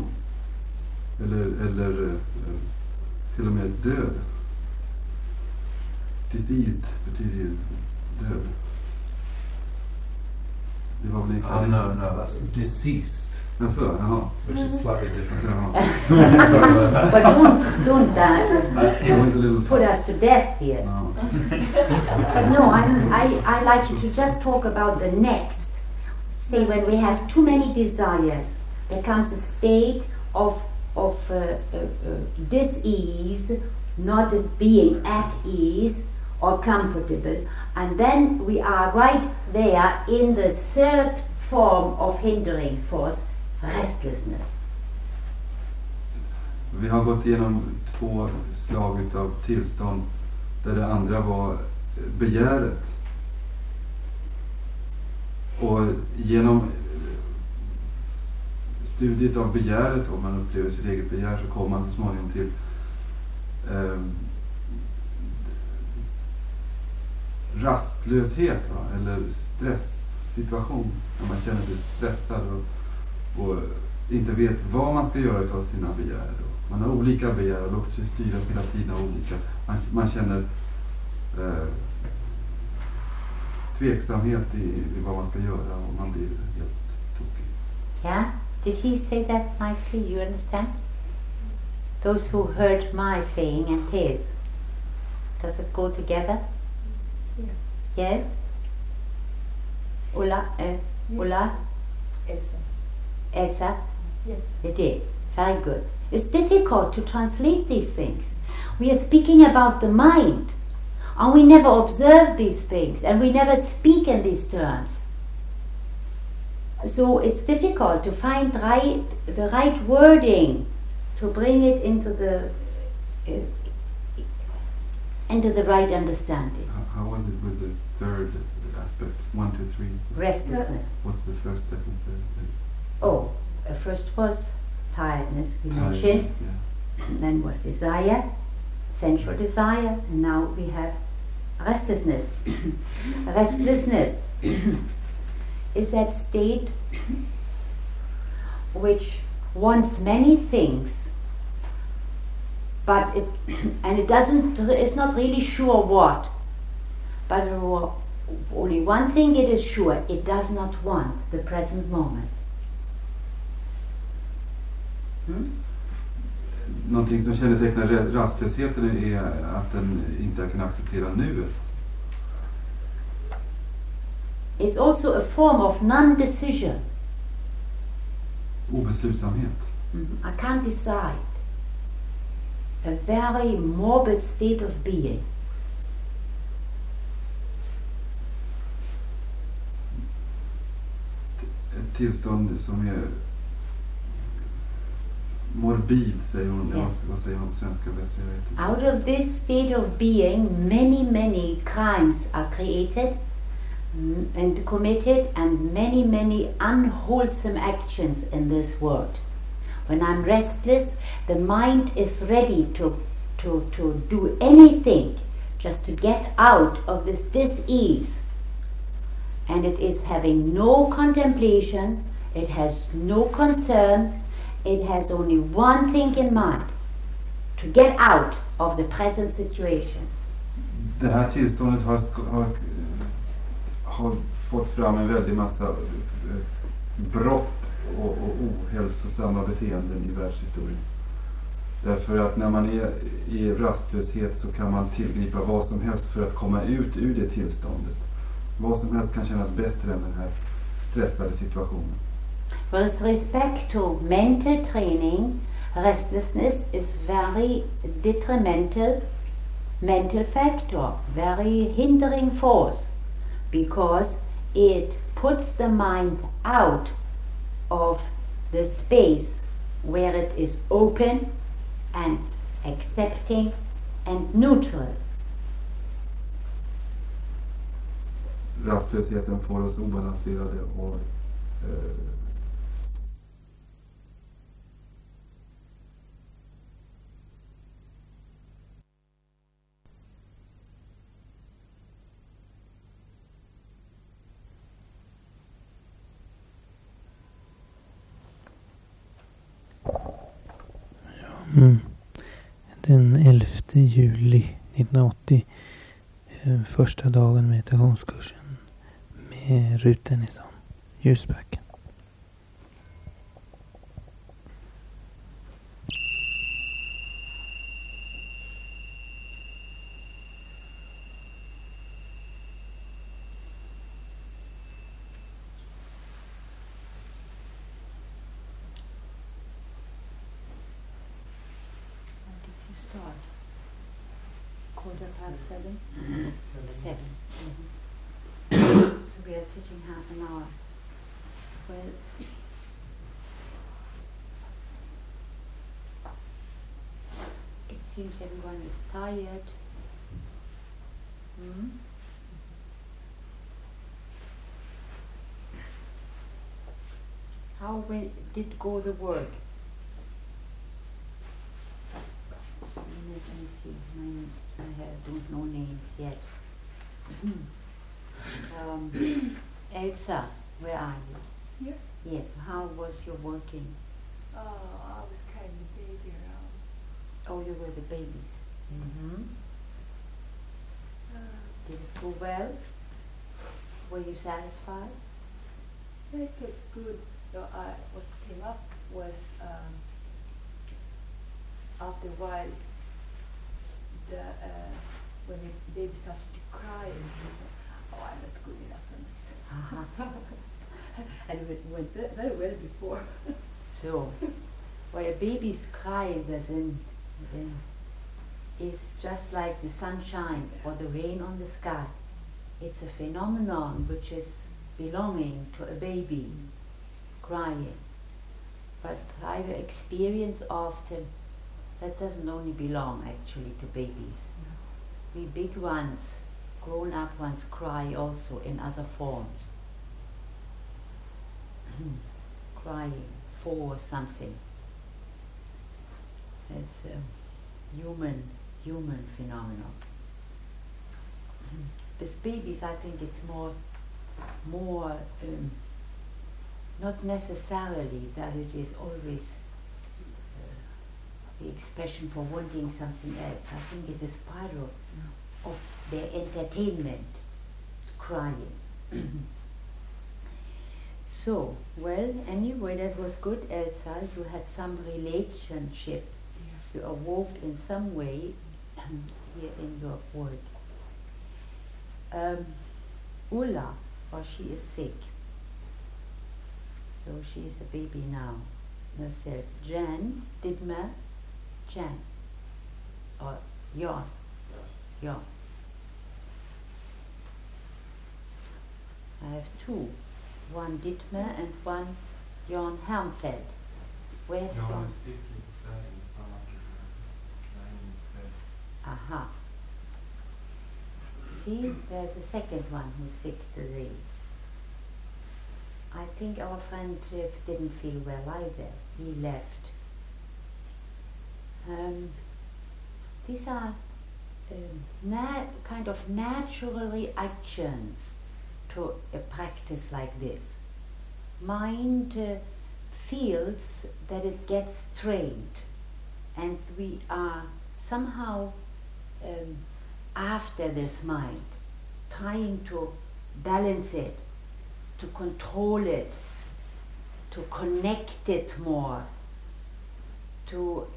eller till och med död. Diseased betyder ju död. Det var väl Oh no, that's deceased. That's what, which is slightly different. Sorry about that. But don't put us to death here. No. But no, I like you to just talk about the next. Say, when we have too many desires, there comes a state of dis-ease, not being at ease or comfortable, and then we are right there in the third form of hindering force, restlessness. Vi har gått igenom 2 slag av tillstånd där det andra var begäret. Och genom studiet av begäret, om man upplever sitt eget begär, så kommer man så småningom till rastlöshet, eller stresssituation, när man känner sig stressad och inte vet vad man ska göra av sina begär. Man har olika begär och också styras hela tiden av olika. Man känner tveksamhet i vad man ska göra och man blir helt tokig. Yeah? Did he say that nicely? You understand? Those who heard my saying and his, does it go together? Yeah. Yes? Ulla? Elsa. Elsa? Yes. It did. Very good. It's difficult to translate these things We are speaking about the mind, and we never observe these things, and we never speak in these terms. So it's difficult to find the right wording to bring it into the right understanding. How was it with the third aspect? 1, 2, 3. Restlessness. What's the first, second, third? Oh, first was tiredness, we mentioned. Yeah. Then was desire, sensual desire, and now we have restlessness. Restlessness is that state which wants many things, but it's not really sure what. But only one thing it is sure: it does not want the present moment. Någonting som kännetecknar rastlösheten är att den inte kan acceptera nuet. It's also a form of non-decision. Obeslutsamhet. I can't decide. A very morbid state of being. Ett tillstånd som är morbid, säger hon. Yes. Vad säger hon på svenska bättre? Jag vet inte. Out of this state of being, many crimes are created and committed, and many unwholesome actions in this world. When I'm restless, the mind is ready to do anything just to get out of this dis-ease. And it is having no contemplation, it has no concern, it has only one thing in mind: to get out of the present situation. Det här tillståndet har fått fram en väldig massa brott och ohälsosamma beteenden i världshistorien. Därför att när man är i rastlöshet så kan man tillgripa vad som helst för att komma ut ur det tillståndet. Vad som helst kan kännas bättre än den här stressade situationen. With respect to mental training, restlessness is very detrimental mental factor, very hindering force, because it puts the mind out of the space where it is open and accepting and neutral. Rastlösheten får oss obalanserade och Den 11 juli 1980, första dagen meditationskursen med Rut Dennisson, Ljusbacken. Start. 7:15? 7. So we are sitting half an hour. Well, it seems everyone is tired. How did go the work? Let me see. I don't know names yet. Elsa, where are you? Here? Yes. How was your working? I was carrying the baby around. Oh, you were the babies. Did it go well? Were you satisfied? It felt good. What came up was after a while, when the baby started to cry, and I'm not good enough for myself. And it went very well before. So, when a baby's crying, is just like the sunshine or the rain on the sky. It's a phenomenon which is belonging to a baby crying. But I experience often that doesn't only belong actually to babies. We big ones, grown-up ones, cry also in other forms. Crying for something. It's a human phenomenon. With babies, I think it's more not necessarily that it is always the expression for wanting something else. I think it is part of their entertainment, crying. So, well, anyway, that was good, Elsa. You had some relationship. You awoke in some way here in your work. Ulla, she is sick. So she is a baby now, herself. Jan, Dietmar, Jan, or Jan. I have two, one Dietmar and one Jan Hermfeld. Where's Jan? Aha. See, there's a second one who's sick today. I think our friend didn't feel well either. He left. These are kind of natural reactions to a practice like this. Mind feels that it gets strained, and we are somehow after this mind, trying to balance it, to control it, to connect it more, to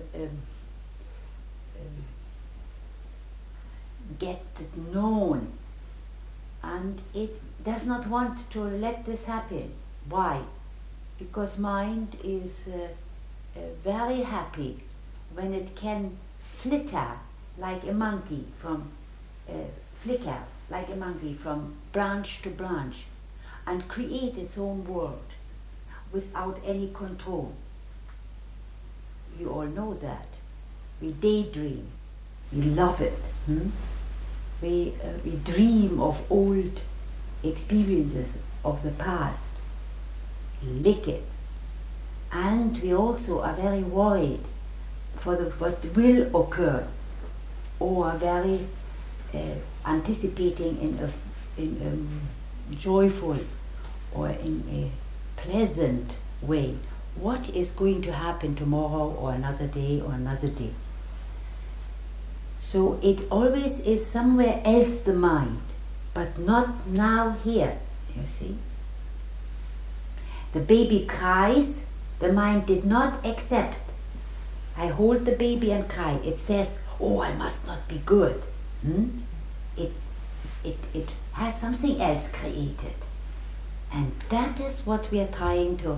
get it known. And it does not want to let this happen. Why? Because mind is very happy when it can flitter like a monkey from flicker like a monkey from branch to branch and create its own world without any control. You all know that. We daydream. We love it. We dream of old experiences of the past. Lick it. And we also are very worried for what will occur, or are very anticipating in a joyful or in a pleasant way what is going to happen tomorrow or another day or another day. So it always is somewhere else, the mind, but not now here, you see. The baby cries, the mind did not accept. I hold the baby and cry. It says, oh, I must not be good. It has something else created. And that is what we are trying to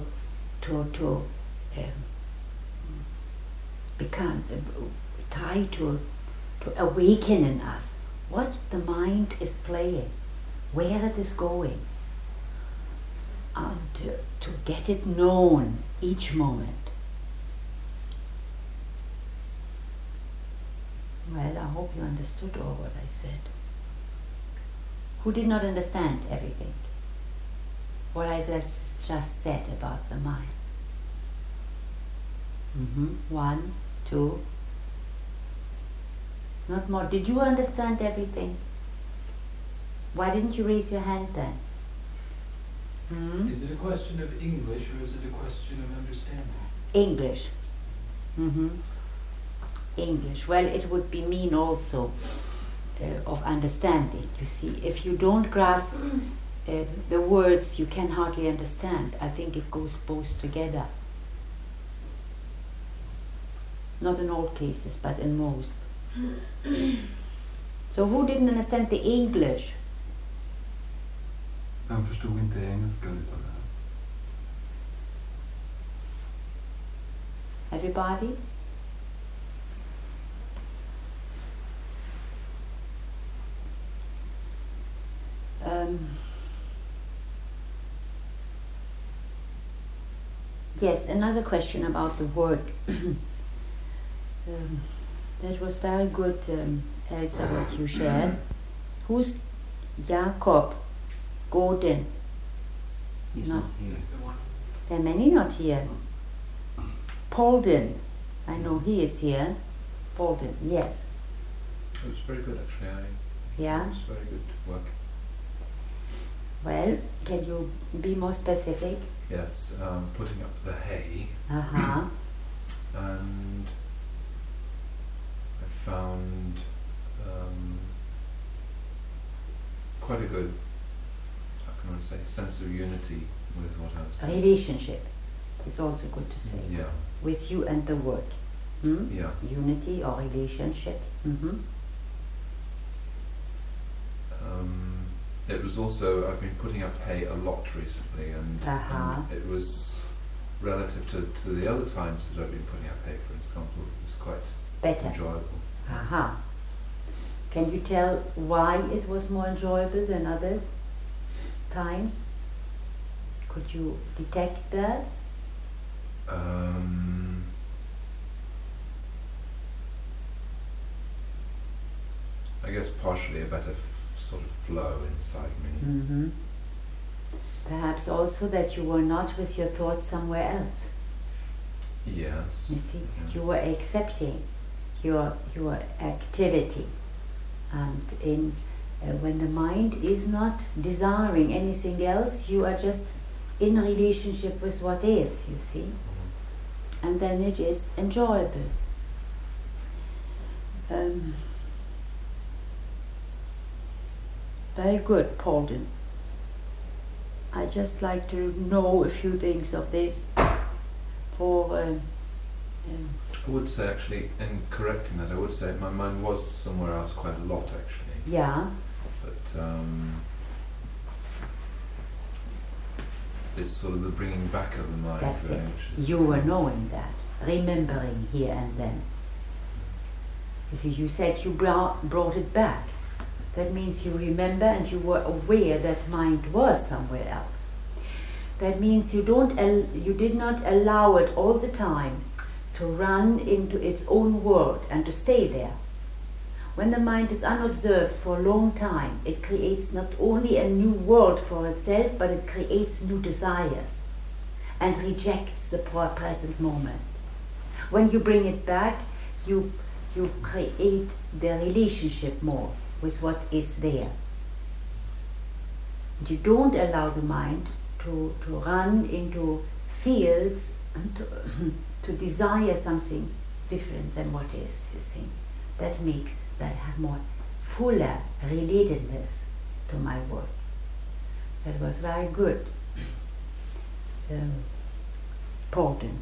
become, try to awaken in us what the mind is playing, where it is going, and to get it known each moment. Well, I hope you understood all what I said. Who did not understand everything? What I just said about the mind? 1, 2. Not more. Did you understand everything? Why didn't you raise your hand then? Is it a question of English or is it a question of understanding? English. English. Well, it would be mean also of understanding. You see, if you don't grasp the words, you can hardly understand. I think it goes both together. Not in all cases, but in most. So who didn't understand the English? Vem förstod inte engelska utav det här? Everybody? Yes, another question about the work. That was very good, Elsa, what you shared. Who's Jakob Gordon? He's No. not here. There are many not here. Paulden, I know he is here. Paulden, yes. It was very good actually. Yeah? It was very good work. Well, can you be more specific? Yes, putting up the hay, Uh-huh. and I found quite a good, how can I say, sense of unity with what I was doing. Relationship. It's also good to say. Yeah, With you and the work. Hmm? yeah. Unity or relationship. Mm-hmm. It was also, I've been putting up hay a lot recently, and it was relative to the other times that I've been putting up hay, for example, it was quite Better. enjoyable. Aha. Can you tell why it was more enjoyable than others times? Could you detect that? I guess partially a better sort of flow inside me. Mm-hmm. Perhaps also that you were not with your thoughts somewhere else. Yes. You see, yes. you were accepting your activity, and when the mind is not desiring anything else, you are just in relationship with what is. You see, and then it is enjoyable. Very good, Paulden. I just like to know a few things of this for. I would say actually, in correcting that, I would say my mind was somewhere else quite a lot actually. Yeah. But it's sort of the bringing back of the mind. That's really, it. which is You were knowing that, remembering here and then. You see, you said you brought it back. That means you remember and you were aware that mind was somewhere else. That means you did not allow it all the time to run into its own world and to stay there. When the mind is unobserved for a long time, it creates not only a new world for itself, but it creates new desires and rejects the present moment. When you bring it back, you create the relationship more with what is there. You don't allow the mind to run into fields and to desire something different than what is, you see. That makes that have more fuller relatedness to my work. That was very good. Paulden.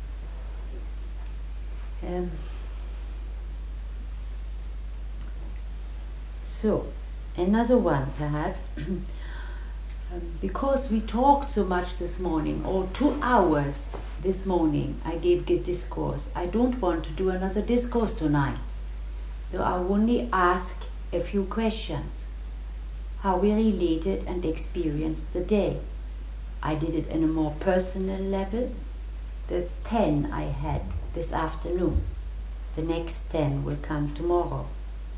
So, another one perhaps. Because we talked so much this morning, or 2 hours this morning I gave this discourse, I don't want to do another discourse tonight. So I only ask a few questions. How we related and experienced the day. I did it in a more personal level. The 10 I had this afternoon. The next 10 will come tomorrow.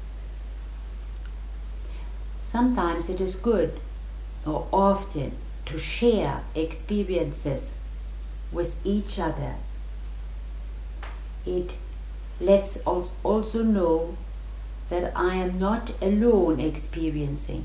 Sometimes it is good, or often, to share experiences with each other. It lets us also know that I am not alone experiencing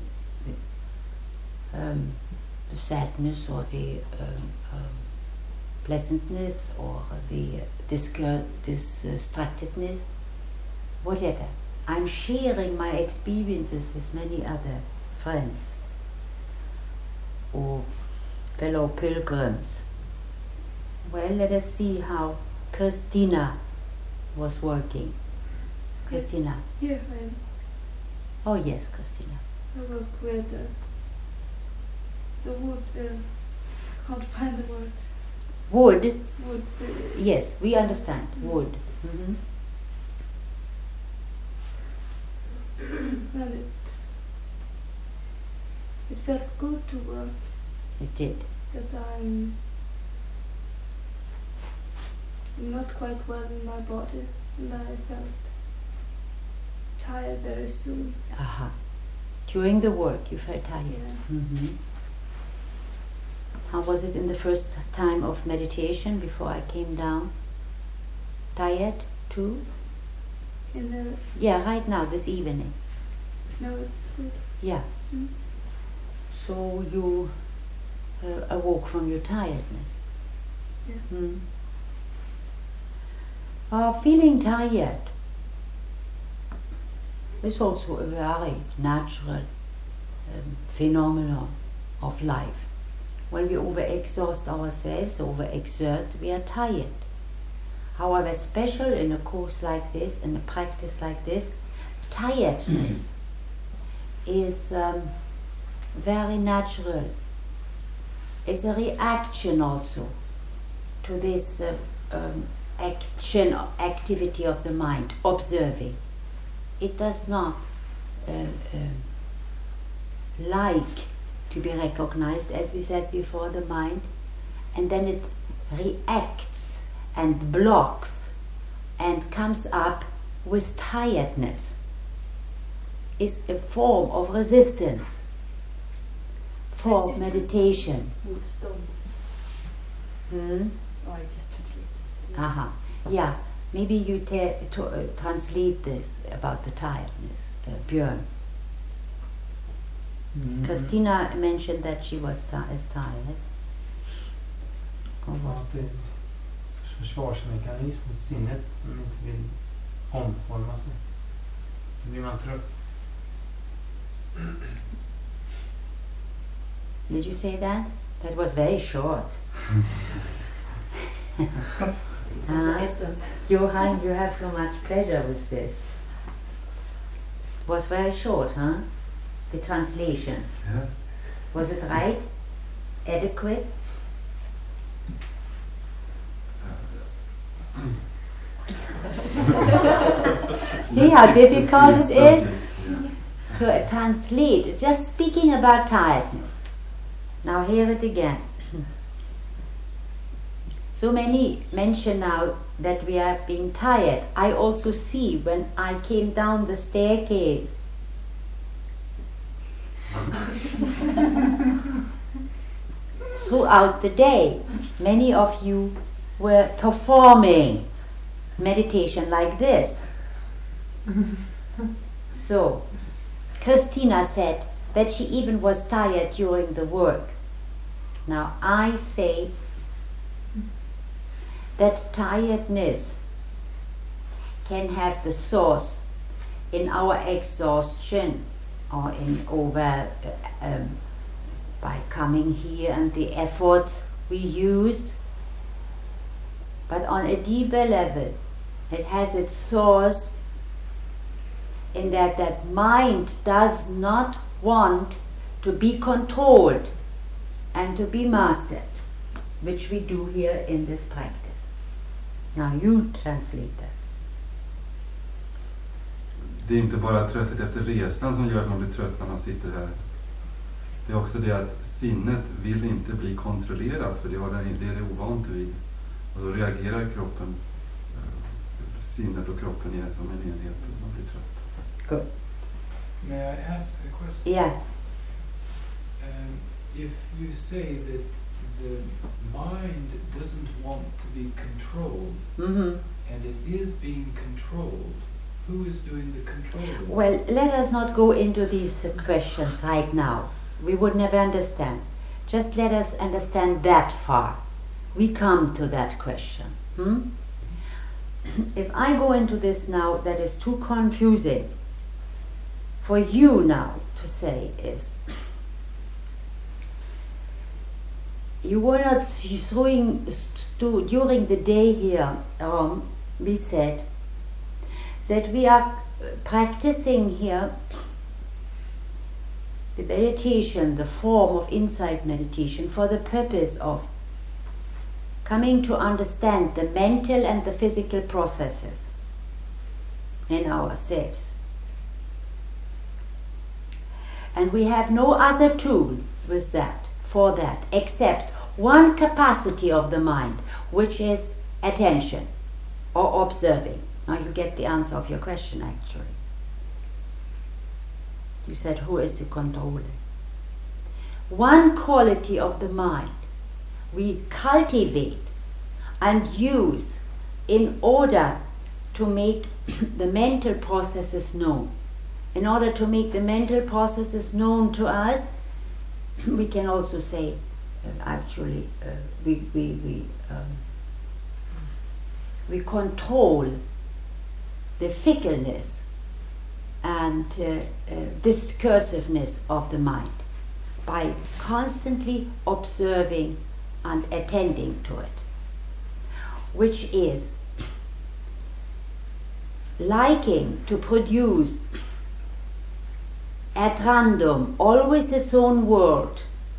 the sadness or the pleasantness or the distractedness, whatever. I'm sharing my experiences with many other friends or fellow pilgrims. Well, let us see how Christina was working. Christina. Here I am. Oh yes, Christina. I work with the wood. Can't find the word. Wood. Wood. Yes, we understand. Wood. Mm-hmm. And it felt good to work. It did. That I'm not quite well in my body, and I felt tired very soon. Aha. During the work you felt tired. Yeah. Mm-hmm. How was it in the first time of meditation before I came down? Tired too? Yeah, right now, this evening. No, it's good. Yeah. Mm. So you awoke from your tiredness. Yeah. Mm. Feeling tired is also a very natural phenomenon of life. When we overexhaust ourselves, overexert, we are tired. However, special in a course like this, in a practice like this, tiredness is very natural. It's a reaction also to this activity of the mind, observing. It does not like to be recognized, as we said before, the mind, and then it reacts and blocks and comes up with tiredness. It's a form of resistance for meditation. Hmm? Or I just translate. Aha. Yeah, maybe you translate this about the tiredness, Björn. Christina mentioned that she was tired. Or was Det är en försvarsmekanism hos sinnet som inte vill omforma sig. Då blir man trött. Did you say that? That was very short. Johan, you have so much pleasure with this. It was very short, huh? The translation. Yes. Was it right? Adequate? See how difficult it is to translate, just speaking about tiredness. Now hear it again. So many mention now that we are being tired. I also see when I came down the staircase. Throughout the day, many of you were performing meditation like this. So, Christina said that she even was tired during the work. Now I say that tiredness can have the source in our exhaustion or in by coming here and the effort we used. But on a deeper level, it has its source in that mind does not want to be controlled and to be mastered, which we do here in this practice. Now you translate that. Det är inte bara trötthet efter resan som gör att man blir trött när man sitter här. Det är också det att sinnet vill inte bli kontrollerat, för det är det ovant vid. Och då reagerar kroppen, sinnet och kroppen är som en enhet och man blir trött. Good. May I ask a question? Yeah. If you say that the mind doesn't want to be controlled, and it is being controlled, who is doing the controlling? Well, let us not go into these questions right now. We would never understand. Just let us understand that far. We come to that question. If I go into this now, that is too confusing. For you now to say is, you were not showing during the day here, we said that we are practicing here the meditation, the form of insight meditation, for the purpose of coming to understand the mental and the physical processes in ourselves. And we have no other tool with that, for that, except one capacity of the mind, which is attention or observing. Now you get the answer of your question, actually. You said, who is the controller? One quality of the mind we cultivate and use in order to make the mental processes known. In order to make the mental processes known to us, we can also say, we control the fickleness and discursiveness of the mind by constantly observing and attending to it, which is liking to produce at random always its own world,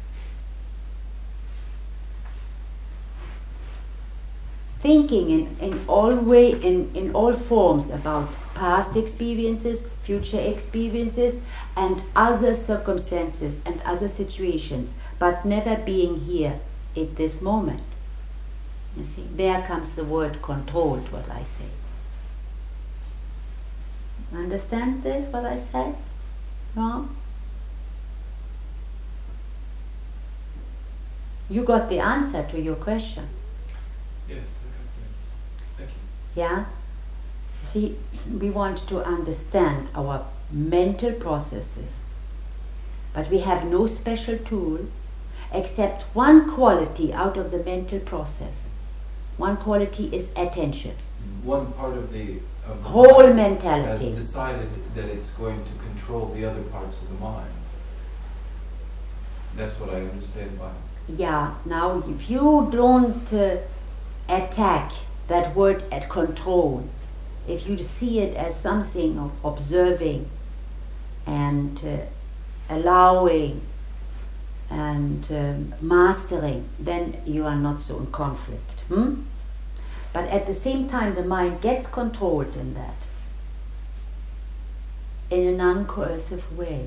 thinking in all forms about past experiences, future experiences, and other circumstances and other situations, but never being here at this moment. You see, there comes the word controlled, what I say. Understand this, what I said? No? You got the answer to your question. Yes, thank you. Yeah? See, we want to understand our mental processes, but we have no special tool except one quality out of the mental process. One quality is attention. One part of the whole mind mentality has decided that it's going to control the other parts of the mind. That's what I understand by it. Yeah, now if you don't attack that word at control, if you see it as something of observing and allowing and mastering, then you are not so in conflict. But at the same time, the mind gets controlled in that, in a non-coercive way.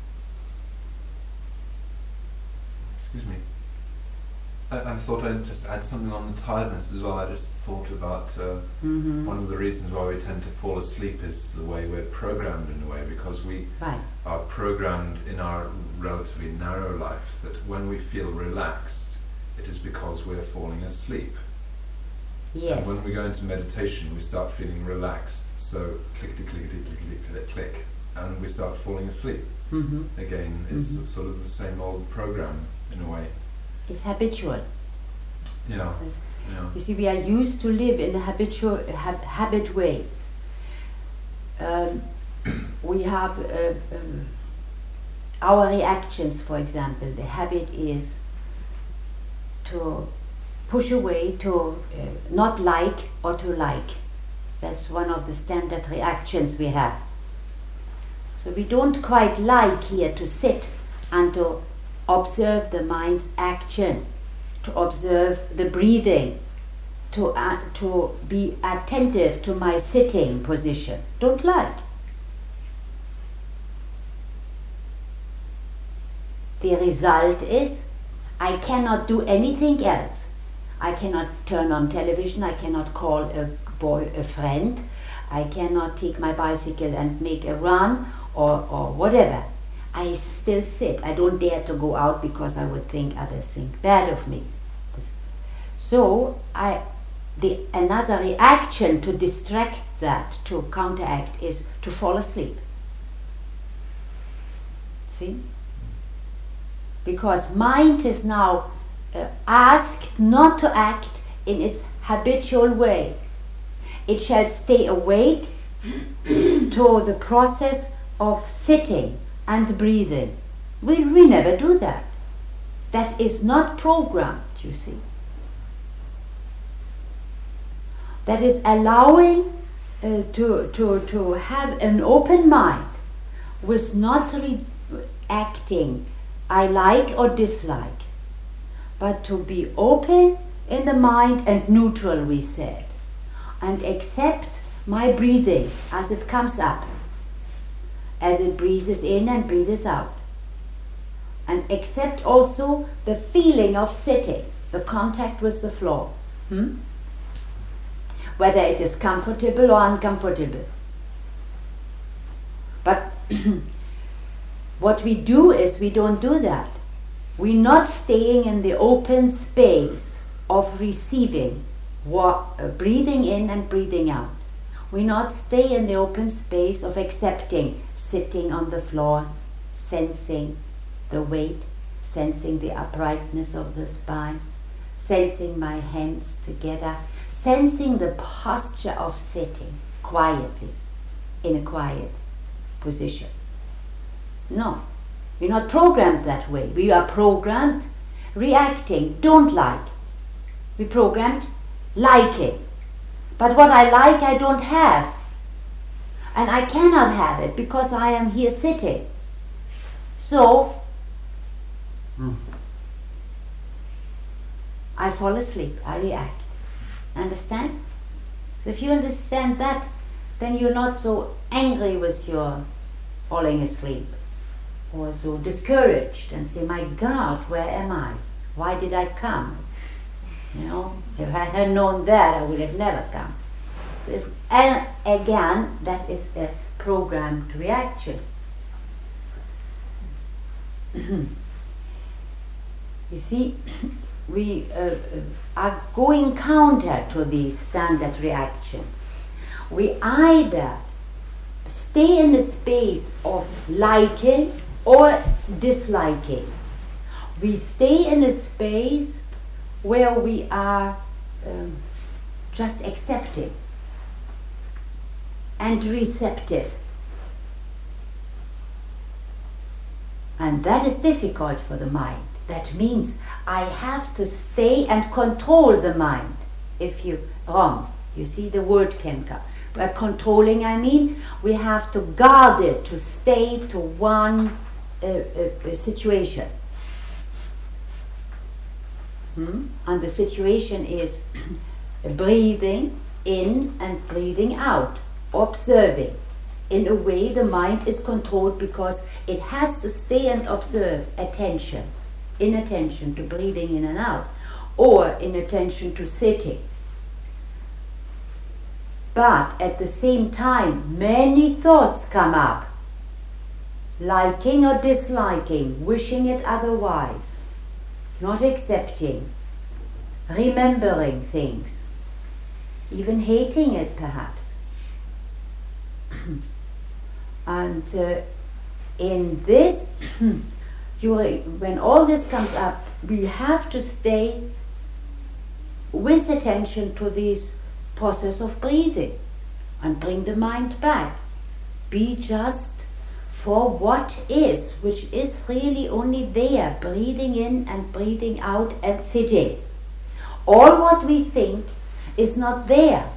Excuse me. I thought I'd just add something on the tiredness as well. I just thought about one of the reasons why we tend to fall asleep is the way we're programmed in a way, because we are programmed in our relatively narrow life that when we feel relaxed, it is because we're falling asleep. Yes. And when we go into meditation, we start feeling relaxed. So clickety, clickety, clickety, click, click, and we start falling asleep. Again, it's sort of the same old program in a way. It's habitual. Yeah. You see, we are used to live in a habitual habit way. We have our reactions, for example. The habit is to push away, to not like or to like. That's one of the standard reactions we have. So we don't quite like here to sit and to observe the mind's action, to observe the breathing, to be attentive to my sitting position. Don't like. The result is I cannot do anything else. I cannot turn on television, I cannot call a friend, I cannot take my bicycle and make a run or whatever. I still sit. I don't dare to go out because I would think others think bad of me. So another reaction to distract that, to counteract, is to fall asleep. See? Because mind is now asked not to act in its habitual way. It shall stay awake to the process of sitting and breathing. We never do that. That is not programmed, you see. That is allowing to have an open mind with not reacting I like or dislike, but to be open in the mind and neutral, we said, and accept my breathing as it comes up, as it breathes in and breathes out. and accept also the feeling of sitting, the contact with the floor. Whether it is comfortable or uncomfortable. But what we do is we don't do that. We're not staying in the open space of receiving, breathing in and breathing out. We not stay in the open space of accepting, sitting on the floor, sensing the weight, sensing the uprightness of the spine, sensing my hands together, sensing the posture of sitting quietly, in a quiet position. No, we're not programmed that way. We are programmed reacting, don't like. We're programmed liking. But what I like, I don't have. And I cannot have it because I am here sitting. So, I fall asleep, I react. Understand? So if you understand that, then you're not so angry with your falling asleep, or so discouraged and say, my God, where am I? Why did I come? You know, if I had known that, I would have never come. And again, that is a programmed reaction. You see, we are going counter to these standard reactions. We either stay in a space of liking or disliking. We stay in a space where we are just accepting and receptive. And that is difficult for the mind. That means I have to stay and control the mind. If you wrong, you see the word can come. By controlling, I mean we have to guard it, to stay to one situation. And the situation is breathing in and breathing out, observing. In a way, the mind is controlled because it has to stay and observe attention, inattention to breathing in and out, or inattention to sitting. But at the same time, many thoughts come up, liking or disliking, wishing it otherwise, not accepting, remembering things, even hating it perhaps. And in this, when all this comes up, we have to stay with attention to this process of breathing and bring the mind back. Be just for what is, which is really only there, breathing in and breathing out and sitting. All what we think is not there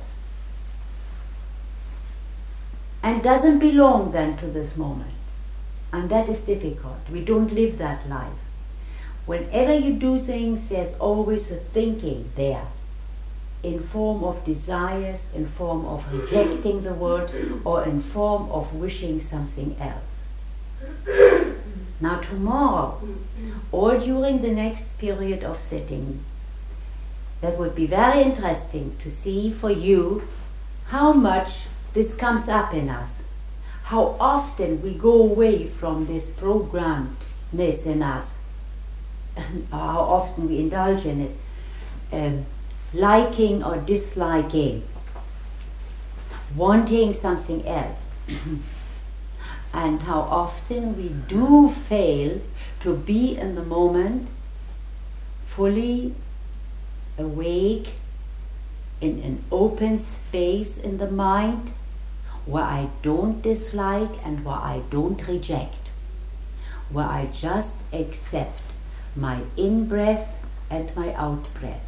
and doesn't belong then to this moment. And that is difficult. We don't live that life. Whenever you do things, there's always a thinking there, in form of desires, in form of rejecting the world, or in form of wishing something else. Now tomorrow, or during the next period of sitting, that would be very interesting to see for you how much this comes up in us, how often we go away from this programmedness in us, how often we indulge in it, liking or disliking, wanting something else, and how often we do fail to be in the moment, fully awake, in an open space in the mind, where I don't dislike and where I don't reject, where I just accept my in-breath and my out-breath,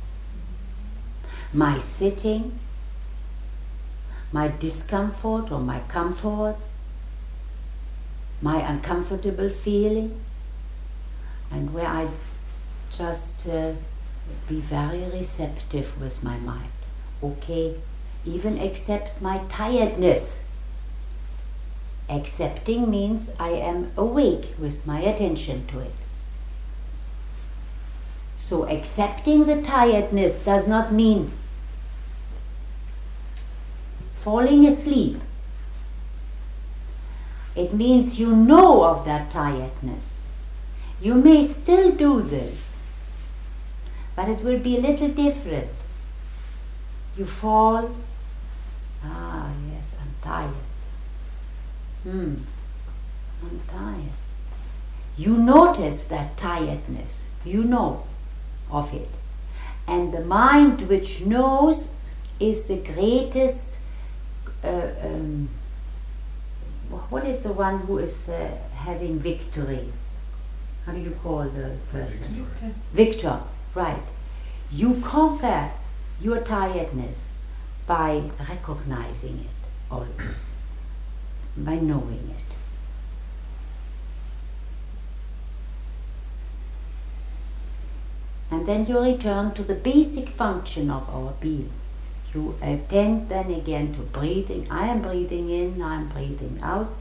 my sitting, my discomfort or my comfort, my uncomfortable feeling, and where I just be very receptive with my mind. Okay, even accept my tiredness, Accepting means I am awake with my attention to it. So accepting the tiredness does not mean falling asleep. It means you know of that tiredness. You may still do this, but it will be a little different. You fall, yes, I'm tired. I'm tired. You notice that tiredness, you know of it. And the mind which knows is the greatest, what is the one who is having victory? How do you call the person? Victor, right. You conquer your tiredness by recognizing it always, by knowing it. And then you return to the basic function of our being. You attend then again to breathing. I am breathing in, I am breathing out.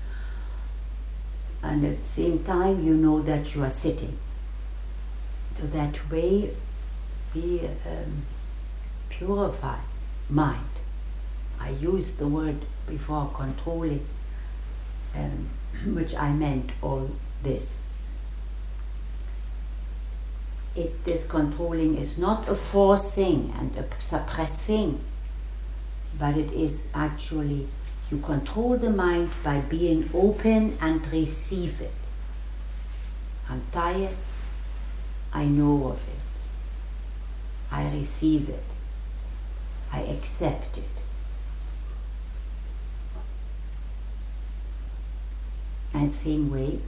And at the same time you know that you are sitting. So that way we purify mind. I used the word before controlling, which I meant all this. This controlling is not a forcing and a suppressing, but it is actually you control the mind by being open and receive it. I'm tired, I know of it. I receive it. I accept it. And same way,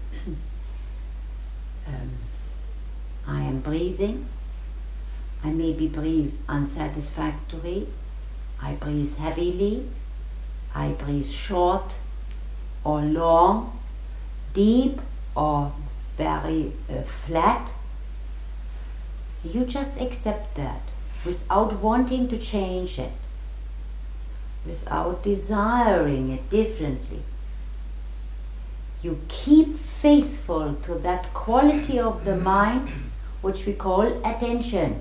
I am breathing. I maybe breathe unsatisfactory. I breathe heavily. I breathe short or long, deep or very flat. You just accept that without wanting to change it, without desiring it differently. You keep faithful to that quality of the mind which we call attention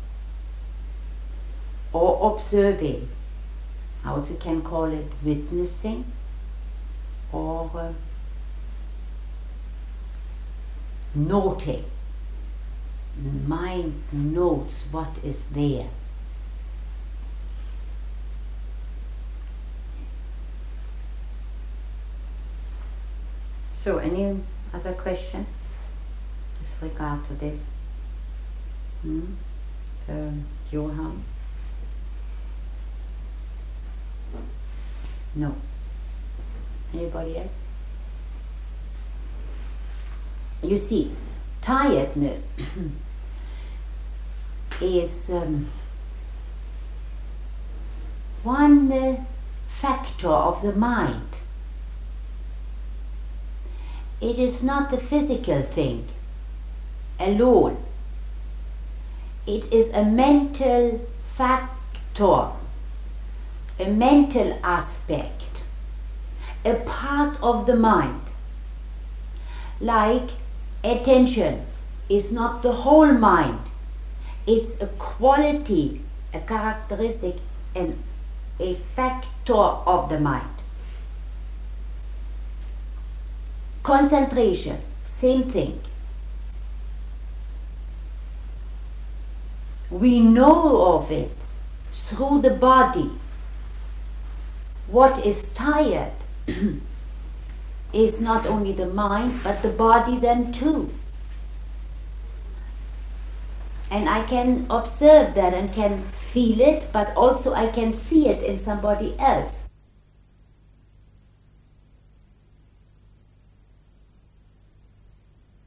or observing. I also can call it witnessing or noting. Mind notes what is there. So, any other question with regard to this? Johan? No. Anybody else? You see, tiredness is one factor of the mind. It is not a physical thing alone. It is a mental factor, a mental aspect, a part of the mind. Like attention is not the whole mind. It's a quality, a characteristic, and a factor of the mind. Concentration, same thing. We know of it through the body. What is tired is not only the mind, but the body then too. And I can observe that and can feel it, but also I can see it in somebody else.